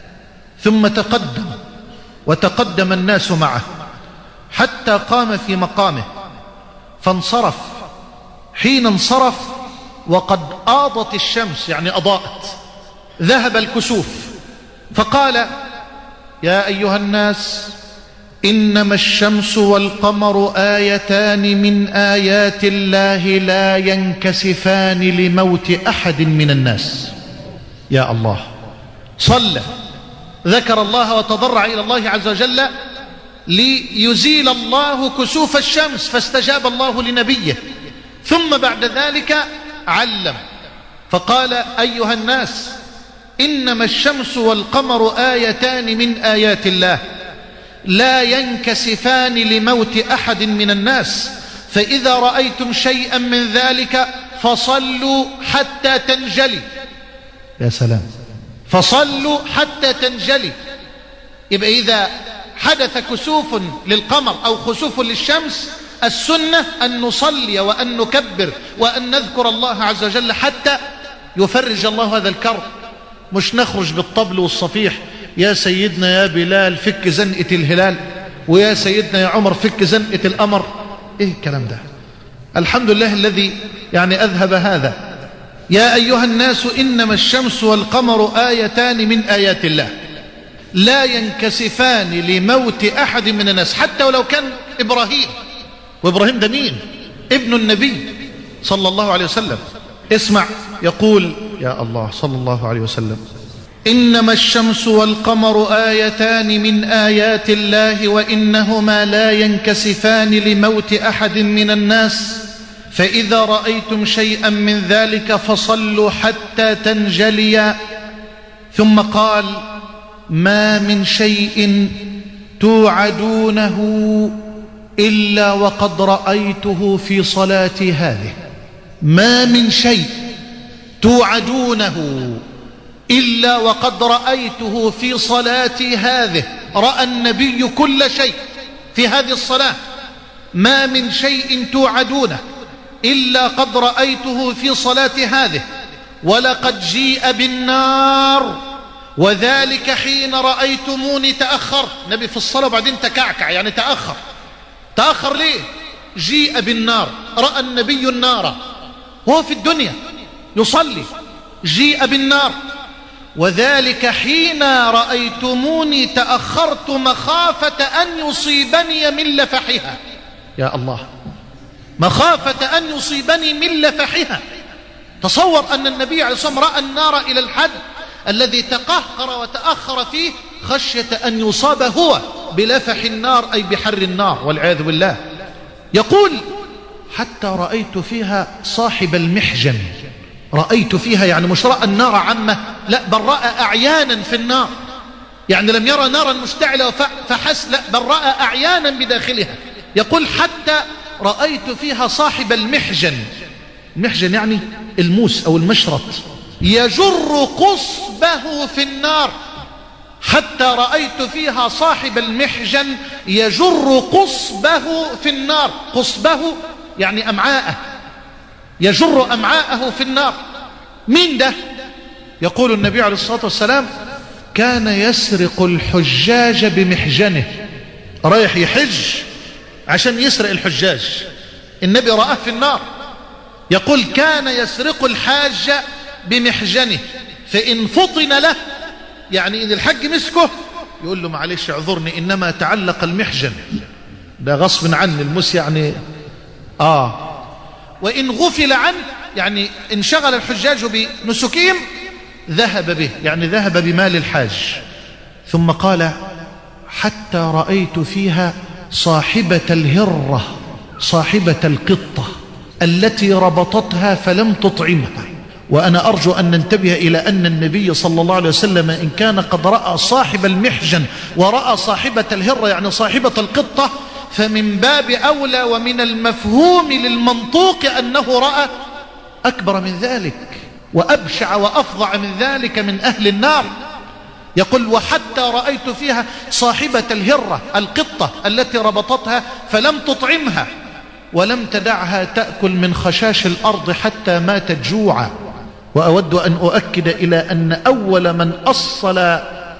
ثم تقدم وتقدم الناس معه حتى قام في مقامه فانصرف حين انصرف وقد آضت الشمس، يعني أضاءت، ذهب الكسوف، فقال: يا أيها الناس، إنما الشمس والقمر آيتان من آيات الله لا ينكسفان لموت أحد من الناس. يا الله، صلى، ذكر الله وتضرع إلى الله عز وجل ليزيل الله كسوف الشمس، فاستجاب الله لنبيه. ثم بعد ذلك علم فقال: أيها الناس، إنما الشمس والقمر آيتان من آيات الله لا ينكسفان لموت أحد من الناس، فإذا رأيتم شيئا من ذلك فصلوا حتى تنجلي. يا سلام، فصلوا حتى تنجلي. يبقى إذا حدث كسوف للقمر أو خسوف للشمس، السنة أن نصلي وأن نكبر وأن نذكر الله عز وجل حتى يفرج الله هذا الكرب، مش نخرج بالطبل والصفيح: يا سيدنا يا بلال فك زنقة الهلال، ويا سيدنا يا عمر فك زنقة القمر. ايه الكلام ده؟ الحمد لله الذي يعني أذهب هذا. يا أيها الناس، إنما الشمس والقمر آيتان من آيات الله لا ينكسفان لموت أحد من الناس، حتى ولو كان إبراهيم. وإبراهيم ده مين؟ ابن النبي صلى الله عليه وسلم. اسمع، يقول يا الله صلى الله عليه وسلم: إنما الشمس والقمر آيتان من آيات الله وإنهما لا ينكسفان لموت أحد من الناس، فإذا رأيتم شيئا من ذلك فصلوا حتى تنجليا. ثم قال: ما من شيء توعدونه إلا وقد رأيته في صلاتي هذه. ما من شيء توعدونه إلا وقد رأيته في صلاتي هذه. رأى النبي كل شيء في هذه الصلاة. ما من شيء توعدونه إلا قد رأيته في صلاتي هذه. ولقد جيء بالنار وذلك حين رأيتموني تأخرت. نبي في الصلاة وبعدين تكعكع، يعني تأخر. تأخر ليه؟ جيء بالنار، رأى النبي النار وهو في الدنيا يصلي. جيء بالنار وذلك حين رأيتموني تأخرت مخافة أن يصيبني من لفحها. يا الله، مخافة أن يصيبني من لفحها. تصور أن النبي عليه الصلاة والسلام رأى النار إلى الحد الذي تقهقر وتأخر فيه خشية أن يصاب هو بلفح النار، أي بحر النار والعياذ بالله. يقول: حتى رأيت فيها صاحب المحجن. رأيت فيها يعني مش رأى النار عامة، لا، بل رأى أعيانا في النار. يعني لم يرى نارا مشتعلة فحس، لا، بل رأى أعيانا بداخلها. يقول: حتى رأيت فيها صاحب المحجن. المحجن يعني الموس أو المشرط، يجر قصبه في النار. حتى رأيت فيها صاحب المحجن يجر قصبه في النار. قصبه يعني أمعاءه، يجر أمعاءه في النار. مين ده؟ يقول النبي عليه الصلاة والسلام: كان يسرق الحجاج بمحجنه. رايح يحج عشان يسرق الحجاج، النبي رآه في النار. يقول: كان يسرق الحاج بمحجنه، فإن فطن له، يعني إن الحج مسكه يقول له: معلش اعذرني، إنما تعلق المحجن، ده غصب عني المس، يعني آه وإن غفل عنه، يعني انشغل الحجاج بنسكهم، ذهب به، يعني ذهب بمال الحاج. ثم قال: حتى رأيت فيها صاحبة الهرة، صاحبة القطة التي ربطتها فلم تطعمها. وأنا أرجو أن ننتبه إلى أن النبي صلى الله عليه وسلم إن كان قد رأى صاحب المحجن ورأى صاحبة الهرة يعني صاحبة القطة، فمن باب أولى ومن المفهوم للمنطوق أنه رأى أكبر من ذلك وأبشع وأفظع من ذلك من أهل النار. يقول: وحتى رأيت فيها صاحبة الهرة القطة التي ربطتها فلم تطعمها ولم تدعها تأكل من خشاش الأرض حتى ماتت جوعا. وأود أن أؤكد إلى أن أول من أصل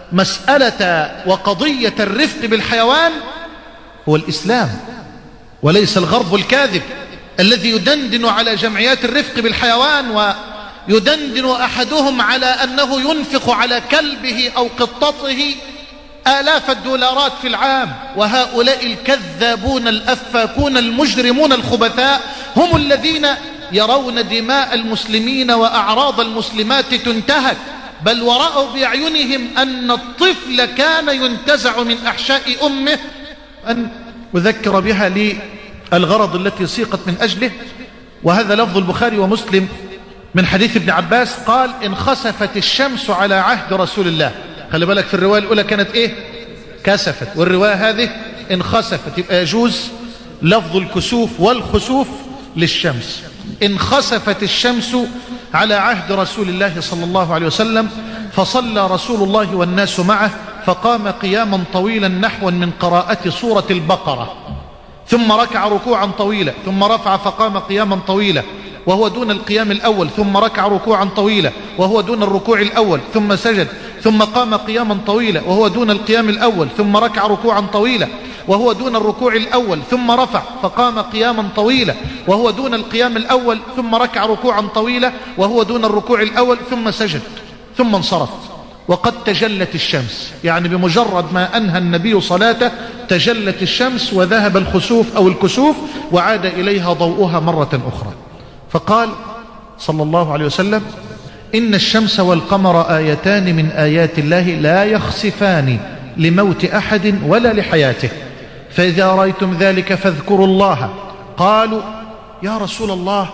مسألة وقضية الرفق بالحيوان هو الإسلام وليس الغرب الكاذب. الذي يدندن على جمعيات الرفق بالحيوان، ويدندن أحدهم على أنه ينفق على كلبه أو قطته آلاف الدولارات في العام. وهؤلاء الكذابون الأفاكون المجرمون الخبثاء هم الذين يرون دماء المسلمين وأعراض المسلمات تنتهك، بل ورأوا بأعينهم أن الطفل كان ينتزع من أحشاء أمه. أن أذكر بها للغرض التي سيقت من أجله، وهذا لفظ البخاري ومسلم من حديث ابن عباس قال: انخسفت الشمس على عهد رسول الله. خلي بالك، في الرواية الأولى كانت إيه؟ كسفت، والرواية هذه انخسفت، يبقى يجوز لفظ الكسوف والخسوف للشمس. انخسفت الشمس على عهد رسول الله صلى الله عليه وسلم، فصلى رسول الله والناس معه، فقام قياما طويلا نحوا من قراءة سورة البقرة، ثم ركع ركوعا طويلا، ثم رفع فقام قياما طويلا وهو دون القيام الأول، ثم ركع ركوعا طويلا وهو دون الركوع الأول، ثم سجد، ثم قام قياما طويلا وهو دون القيام الأول، ثم ركع ركوعا طويلا وهو دون الركوع الأول، ثم رفع فقام قياما طويلا وهو دون القيام الأول، ثم ركع ركوعا طويلا وهو دون الركوع الأول، ثم سجد، ثم انصرف وقد تجلت الشمس. يعني بمجرد ما أنهى النبي صلاته تجلت الشمس وذهب الخسوف أو الكسوف وعاد إليها ضوءها مرة أخرى. فقال صلى الله عليه وسلم: إن الشمس والقمر آيتان من آيات الله لا يخسفان لموت أحد ولا لحياته، فإذا رأيتم ذلك فاذكروا الله. قالوا: يا رسول الله،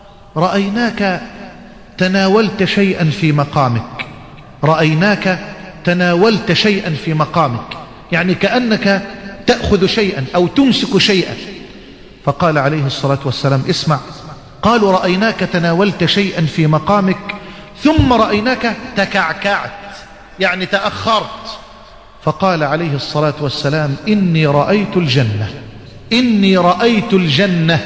رأيناك تناولت شيئا في مقامك، رأيناك تناولت شيئا في مقامك، يعني كأنك تأخذ شيئا أو تمسك شيئا. فقال عليه الصلاة والسلام: اسمع. قالوا: رأيناك تناولت شيئا في مقامك، ثم رأيناك تكعكعت، يعني تأخرت. فقال عليه الصلاة والسلام: إني رأيت الجنة، إني رأيت الجنة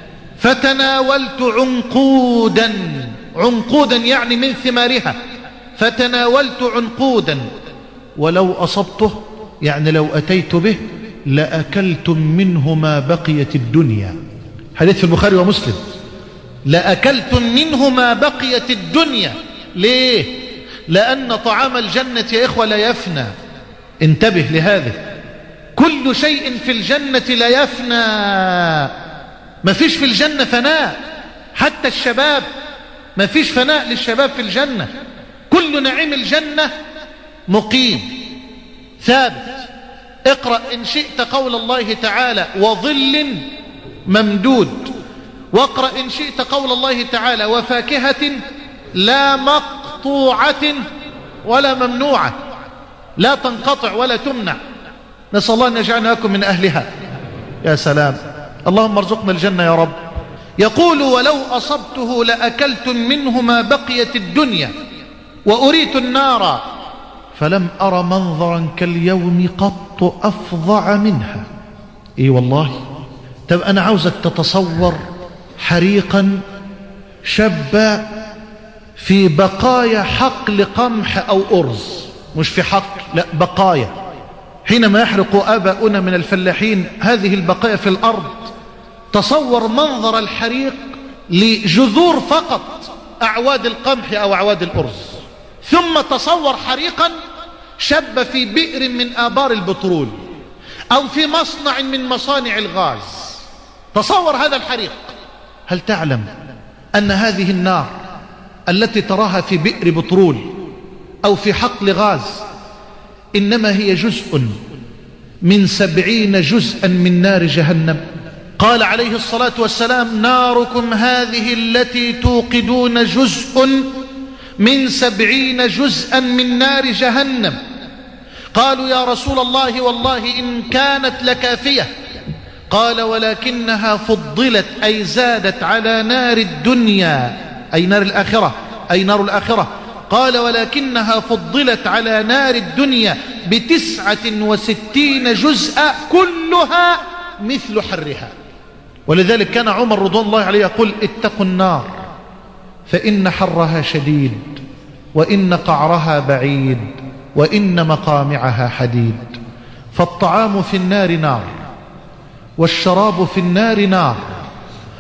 فتناولت عنقودا، عنقودا يعني من ثمارها، فتناولت عنقودا ولو أصبته، يعني لو أتيت به لأكلتم منه ما بقيت الدنيا. حديث في البخاري ومسلم. لأكلتم منه ما بقيت الدنيا. ليه؟ لأن طعام الجنة يا إخوة لا يفنى. انتبه لهذا، كل شيء في الجنة لا يفنى، ما فيش في الجنة فناء، حتى الشباب ما فيش فناء للشباب في الجنة. كل نعيم الجنة مقيم ثابت. اقرأ إن شئت قول الله تعالى: وظل ممدود، واقرأ إن شئت قول الله تعالى: وفاكهة لا مقطوعة ولا ممنوعة، لا تنقطع ولا تمنع. نسأل الله أن يجعلنا لكم من أهلها. يا سلام، اللهم ارزقنا الجنة يا رب. يقول: ولو أصبته لأكلت منه ما بقيت الدنيا، وأريت النار فلم أر منظرا كاليوم قط أفظع منها. إيه والله. طب أنا عاوزك تتصور حريقا شب في بقايا حقل قمح أو أرز، مش في حقل، لا بقايا. حينما يحرق آباؤنا من الفلاحين هذه البقايا في الأرض، تصور منظر الحريق لجذور فقط أعواد القمح أو أعواد الأرز. ثم تصور حريقا شب في بئر من آبار البترول أو في مصنع من مصانع الغاز. تصور هذا الحريق. هل تعلم أن هذه النار التي تراها في بئر بترول أو في حقل غاز إنما هي جزء من سبعين جزءا من نار جهنم؟ قال عليه الصلاة والسلام: ناركم هذه التي توقدون جزء من سبعين جزءا من نار جهنم. قالوا: يا رسول الله والله إن كانت لكافية. قال: ولكنها فضلت، أي زادت على نار الدنيا، أي نار الآخرة، أي نار الآخرة. قال: ولكنها فضلت على نار الدنيا بتسعة وستين جزءا كلها مثل حرها. ولذلك كان عمر رضوان الله عليه يقول: اتقوا النار فإن حرها شديد، وإن قعرها بعيد، وإن مقامعها حديد. فالطعام في النار نار، والشراب في النار نار،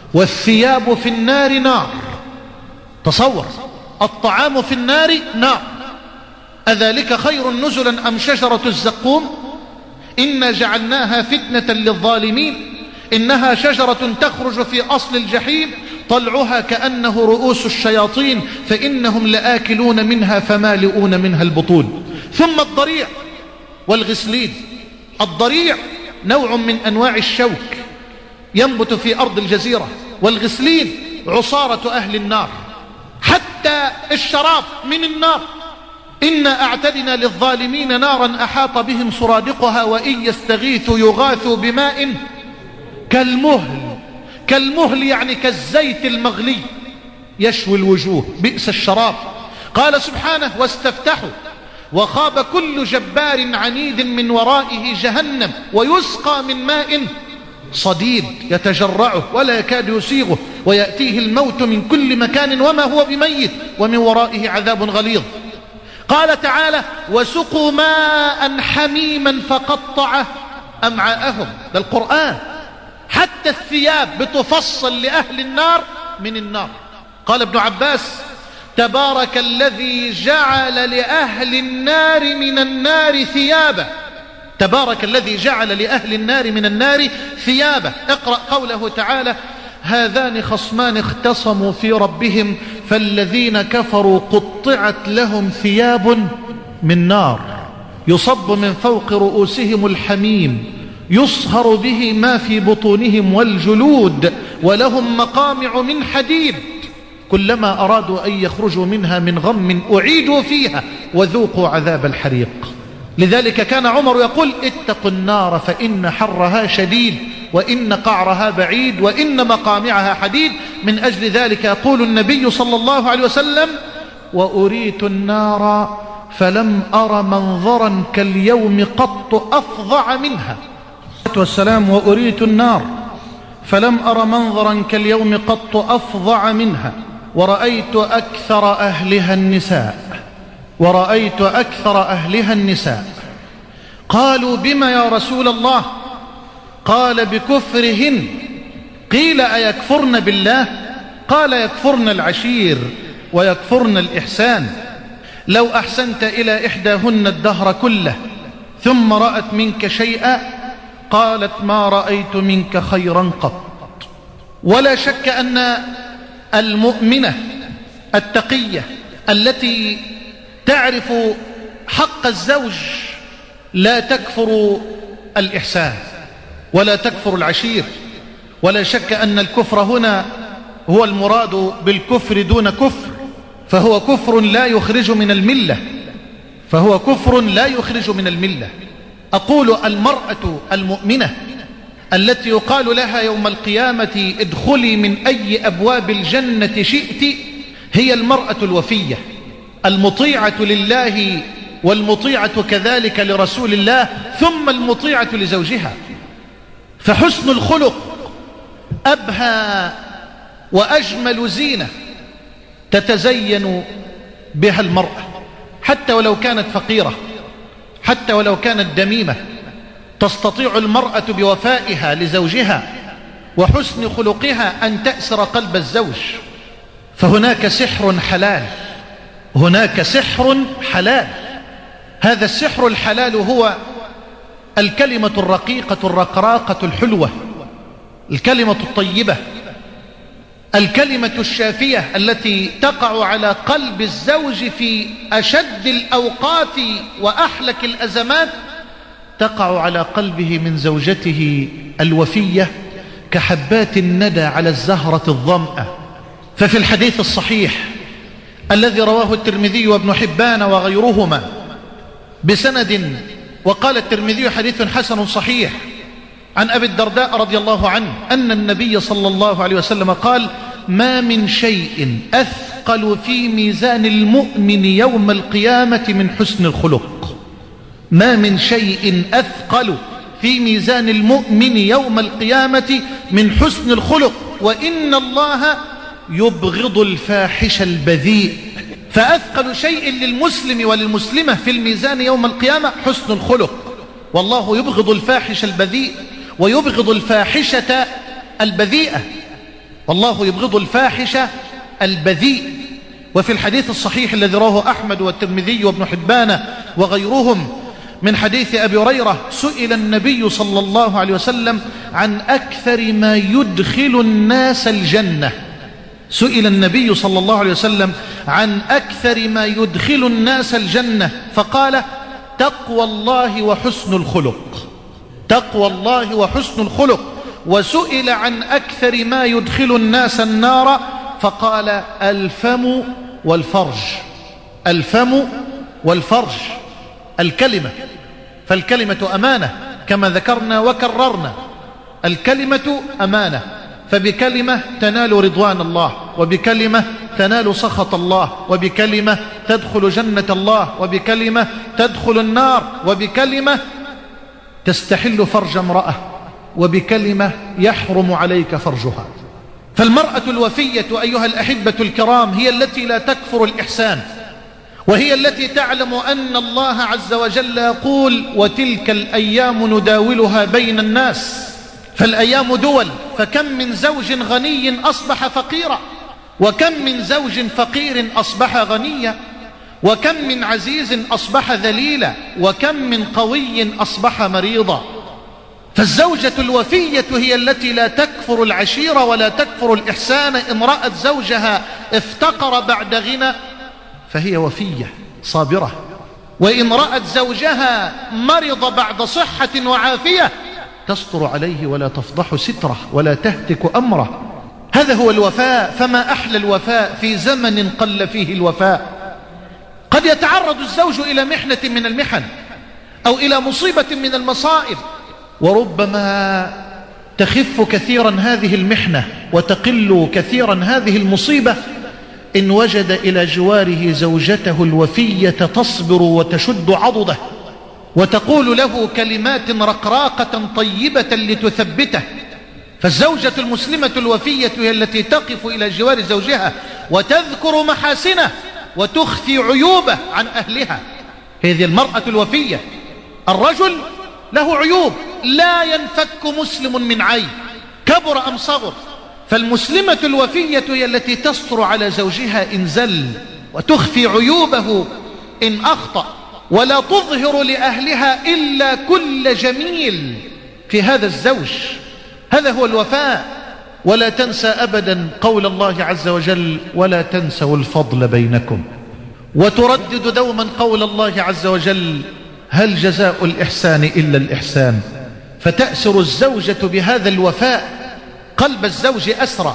والثياب في النار نار. تصور، الطعام في النار نار. أذلك خير نزلا أم شجرة الزقوم؟ إنا جعلناها فتنة للظالمين إنها شجرة تخرج في أصل الجحيم طلعها كأنه رؤوس الشياطين فإنهم لآكلون منها فمالئون منها البطون. ثم الضريع والغسلين. الضريع نوع من أنواع الشوك ينبت في أرض الجزيرة، والغسلين عصارة أهل النار. حتى الشراب من النار. إنا أعتدنا للظالمين نارا أحاط بهم سرادقها وإن يستغيثوا يغاثوا بماء كالمهل. كالمهل يعني كالزيت المغلي يشوي الوجوه. بئس الشراب. قال سبحانه واستفتحوا وخاب كل جبار عنيد من ورائه جهنم ويسقى من ماء صديد يتجرعه ولا يكاد يسيغه ويأتيه الموت من كل مكان وما هو بميت ومن ورائه عذاب غليظ. قال تعالى وسقوا ماء حميما فقطع أمعاءهم. ده القرآن. حتى الثياب بتفصل لأهل النار من النار. قال ابن عباس تبارك الذي جعل لأهل النار من النار ثيابا. تبارك الذي جعل لأهل النار من النار ثيابا. اقرأ قوله تعالى هذان خصمان اختصموا في ربهم فالذين كفروا قطعت لهم ثياب من نار يصب من فوق رؤوسهم الحميم يصهر به ما في بطونهم والجلود ولهم مقامع من حديد كلما أرادوا أن يخرجوا منها من غم أعيدوا فيها وذوقوا عذاب الحريق. لذلك كان عمر يقول اتقوا النار فإن حرها شديد وإن قعرها بعيد وإن مقامعها حديد. من أجل ذلك يقول النبي صلى الله عليه وسلم وأريت النار فلم أر منظرا كاليوم قط أفظع منها. والسلام وأريت النار فلم أر منظرا كاليوم قط أفظع منها ورأيت أكثر أهلها النساء ورأيت أكثر أهلها النساء. قالوا بما يا رسول الله؟ قال بكفرهن. قيل أيكفرن بالله؟ قال يكفرن العشير ويكفرن الإحسان. لو أحسنت إلى إحداهن الدهر كله ثم رأت منك شيئا قالت ما رأيت منك خيرا قط. ولا شك أن المؤمنة التقية التي تعرف حق الزوج لا تكفر الإحسان ولا تكفر العشير. ولا شك أن الكفر هنا هو المراد بالكفر دون كفر، فهو كفر لا يخرج من الملة فهو كفر لا يخرج من الملة. أقول المرأة المؤمنة التي يقال لها يوم القيامة ادخلي من أي أبواب الجنة شئت هي المرأة الوفية المطيعة لله والمطيعة كذلك لرسول الله ثم المطيعة لزوجها. فحسن الخلق أبهى وأجمل زينة تتزين بها المرأة حتى ولو كانت فقيرة حتى ولو كانت دميمة. تستطيع المرأة بوفائها لزوجها وحسن خلقها أن تأسر قلب الزوج. فهناك سحر حلال هناك سحر حلال. هذا السحر الحلال هو الكلمة الرقيقة الرقراقة الحلوة، الكلمة الطيبة، الكلمة الشافية التي تقع على قلب الزوج في أشد الأوقات وأحلك الأزمات، تقع على قلبه من زوجته الوفية كحبات الندى على الزهرة الظمأة. ففي الحديث الصحيح الذي رواه الترمذي وابن حبان وغيرهما بسند، وقال الترمذي حديث حسن صحيح، عن أبي الدرداء رضي الله عنه أن النبي صلى الله عليه وسلم قال ما من شيء أثقل في ميزان المؤمن يوم القيامة من حسن الخلق. ما من شيء أثقل في ميزان المؤمن يوم القيامة من حسن الخلق وإن الله يبغض الفاحش البذيء. فأثقل شيء للمسلم وللمسلمة في الميزان يوم القيامة حسن الخلق، والله يبغض الفاحش البذيء ويبغض الفاحشة البذيئة. والله يبغض الفاحش البذيء. وفي الحديث الصحيح الذي رواه أحمد والترمذي وابن حبان وغيرهم من حديث أبي هريرة سئل النبي صلى الله عليه وسلم عن أكثر ما يدخل الناس الجنة. سئل النبي صلى الله عليه وسلم عن أكثر ما يدخل الناس الجنة فقال تقوى الله وحسن الخلق. تقوى الله وحسن الخلق. وسئل عن أكثر ما يدخل الناس النار فقال الفم والفرج. الفم والفرج، الكلمة، فالكلمة أمانة كما ذكرنا وكررنا. الكلمة أمانة، فبكلمة تنال رضوان الله، وبكلمة تنال سخط الله، وبكلمة تدخل جنة الله، وبكلمة تدخل النار، وبكلمة تستحل فرج امرأة، وبكلمة يحرم عليك فرجها. فالمرأة الوفية أيها الأحبة الكرام هي التي لا تكفر الإحسان، وهي التي تعلم أن الله عز وجل يقول وتلك الأيام نداولها بين الناس. فالأيام دول، فكم من زوج غني أصبح فقيرا، وكم من زوج فقير أصبح غنيا، وكم من عزيز أصبح ذليلا، وكم من قوي أصبح مريضا. فالزوجة الوفية هي التي لا تكفر العشيرة ولا تكفر الإحسان. إن رأت زوجها افتقر بعد غنى فهي وفية صابرة، وإن رأت زوجها مرض بعد صحة وعافية تستر عليه ولا تفضح ستره ولا تهتك أمره. هذا هو الوفاء. فما أحلى الوفاء في زمن قل فيه الوفاء. قد يتعرض الزوج إلى محنة من المحن أو إلى مصيبة من المصائب، وربما تخف كثيرا هذه المحنة وتقل كثيرا هذه المصيبة إن وجد إلى جواره زوجته الوفية تصبر وتشد عضده وتقول له كلمات رقراقة طيبة لتثبته. فالزوجة المسلمة الوفية هي التي تقف إلى جوار زوجها وتذكر محاسنه وتخفي عيوبه عن أهلها. هذه المرأة الوفية. الرجل له عيوب، لا ينفك مسلم من عيب كبر أم صغر. فالمسلمة الوفية هي التي تستر على زوجها إن زل وتخفي عيوبه إن أخطأ، ولا تظهر لأهلها إلا كل جميل في هذا الزوج. هذا هو الوفاء. ولا تنسى أبدا قول الله عز وجل ولا تنسوا الفضل بينكم، وتردد دوما قول الله عز وجل هل جزاء الإحسان إلا الإحسان. فتأسر الزوجة بهذا الوفاء قلب الزوج أسرى،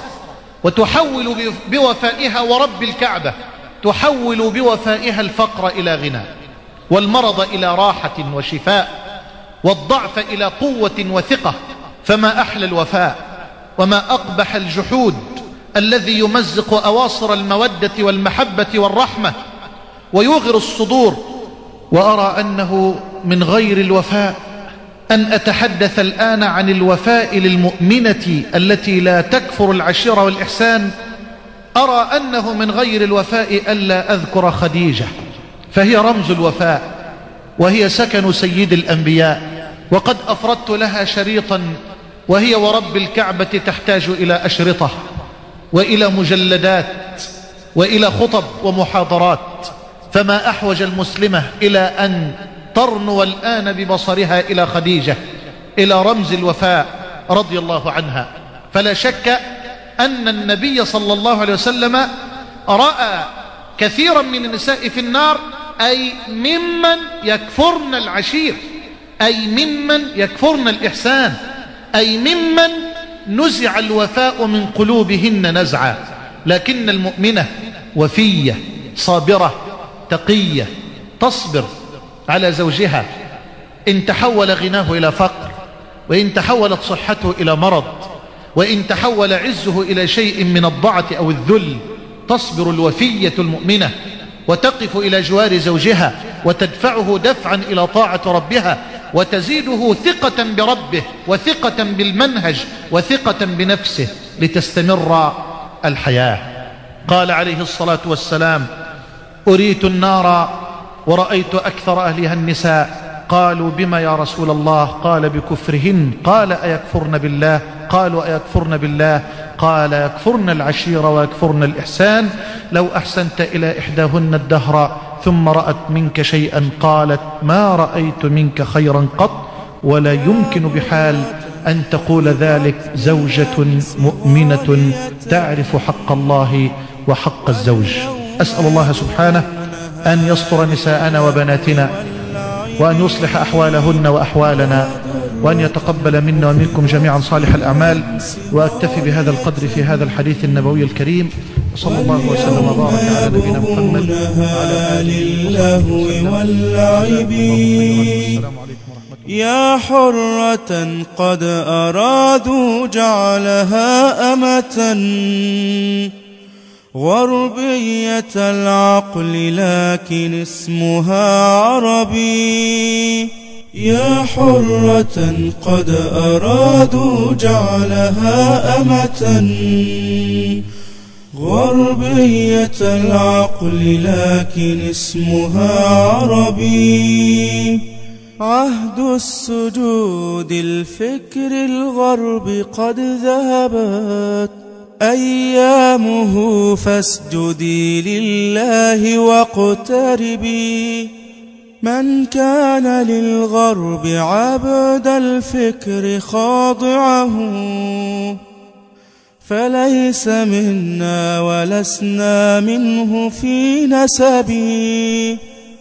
وتحول بوفائها ورب الكعبة تحول بوفائها الفقر إلى غنى، والمرض إلى راحة وشفاء، والضعف إلى قوة وثقة. فما أحلى الوفاء وما أقبح الجحود الذي يمزق أواصر المودة والمحبة والرحمة ويغر الصدور. وأرى أنه من غير الوفاء أن أتحدث الآن عن الوفاء للمؤمنة التي لا تكفر العشيرة والإحسان. أرى أنه من غير الوفاء ألا أذكر خديجة، فهي رمز الوفاء وهي سكن سيد الأنبياء، وقد أفردت لها شريطا وهي ورب الكعبة تحتاج إلى أشرطة وإلى مجلدات وإلى خطب ومحاضرات. فما أحوج المسلمة إلى أن ترنو الآن ببصرها إلى خديجة، إلى رمز الوفاء رضي الله عنها. فلا شك أن النبي صلى الله عليه وسلم رأى كثيرا من النساء في النار، أي ممن يكفرن العشير، أي ممن يكفرن الإحسان، أي ممن نزع الوفاء من قلوبهن نزعا. لكن المؤمنة وفية صابرة تقية تصبر على زوجها إن تحول غناه إلى فقر، وإن تحولت صحته إلى مرض، وإن تحول عزه إلى شيء من الضعف أو الذل. تصبر الوفية المؤمنة وتقف إلى جوار زوجها وتدفعه دفعا إلى طاعة ربها، وتزيده ثقة بربه وثقة بالمنهج وثقة بنفسه لتستمر الحياة. قال عليه الصلاة والسلام أريت النار ورأيت أكثر أهلها النساء. قالوا بما يا رسول الله؟ قال بكفرهن. قال أيكفرن بالله؟ قالوا أيكفرن بالله؟ قال يكفرن العشيرة ويكفرن الإحسان. لو أحسنت إلى إحداهن الدهر ثم رأت منك شيئا قالت ما رأيت منك خيرا قط، ولا يمكن بحال أن تقول ذلك زوجة مؤمنة تعرف حق الله وحق الزوج. أسأل الله سبحانه أن يستر نساءنا وبناتنا، وأن يصلح أحوالهن وأحوالنا، وأن يتقبل منا ومنكم جميعا صالح الأعمال. وأكتفي بهذا القدر في هذا الحديث النبوي الكريم، وصلى الله وسلم وبارك على نبينا محمد وعلى آله واللعب. يا حرة قد أرادوا جعلها أمة غربية العقل لكن اسمها عربي. يا حرة قد أرادوا جعلها أمة غربية العقل لكن اسمها عربي. عهد السجود الفكر الغرب قد ذهبت أيامه، فاسجدي لله واقتربي. من كان للغرب عبد الفكر خاضعه فليس منا ولسنا منه في نسبي.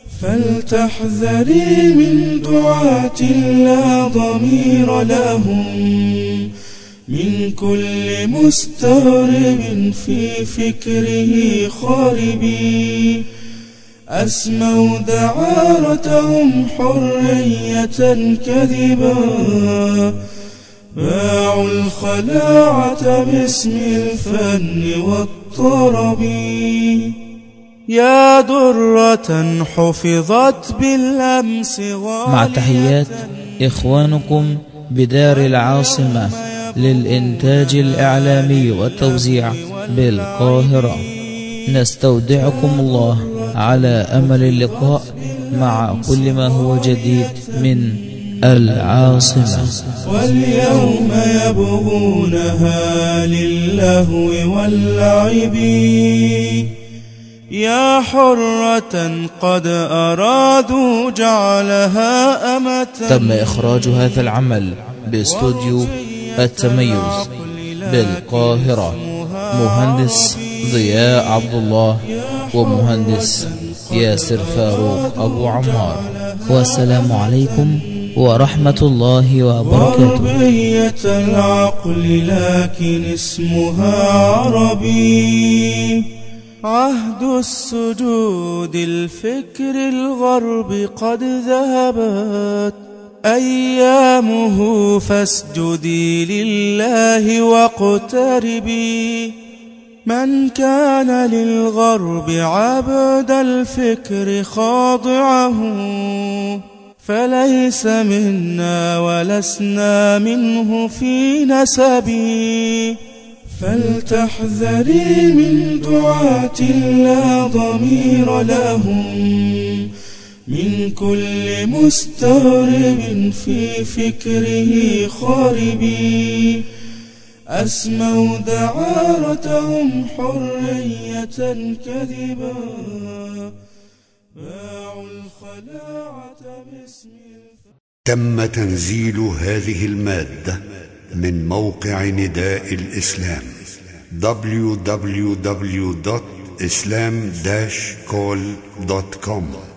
فلتحذري من دعاة لا ضمير لهم، من كل مستغرب في فكره خاربي. أسموا دعارتهم حرية كذبا، باعوا الخلاعة باسم الفن والطرب. يا درة حفظت بالأمس مع تحيات إخوانكم بدار العاصمة للإنتاج الإعلامي والتوزيع بالقاهرة. نستودعكم الله على أمل اللقاء مع كل ما هو جديد من العاصمة. واليوم يبغونها للهو واللعب. يا حرة قد أرادوا جعلها أمة. تم إخراج هذا العمل باستوديو التميز بالقاهرة، مهندس ضياء عبد الله ومهندس ياسر فاروق أبو عمار. والسلام عليكم ورحمة الله وبركاته. غربية العقل لكن اسمها عربي. عهد السجود الفكر الغرب قد ذهبت أيامه، فاسجدي لله واقتربي. من كان للغرب عبد الفكر خاضعه فليس منا ولسنا منه في نسبي. فلتحذري من دعاة لا ضمير لهم، من كل مستغرب في فكره خاربي. أسموا دعارتهم حرية كذبا، باعوا الخلاعة باسم. تم تنزيل هذه المادة من موقع نداء الإسلام دبليو دبليو دبليو دوت إسلام داش كول دوت كوم.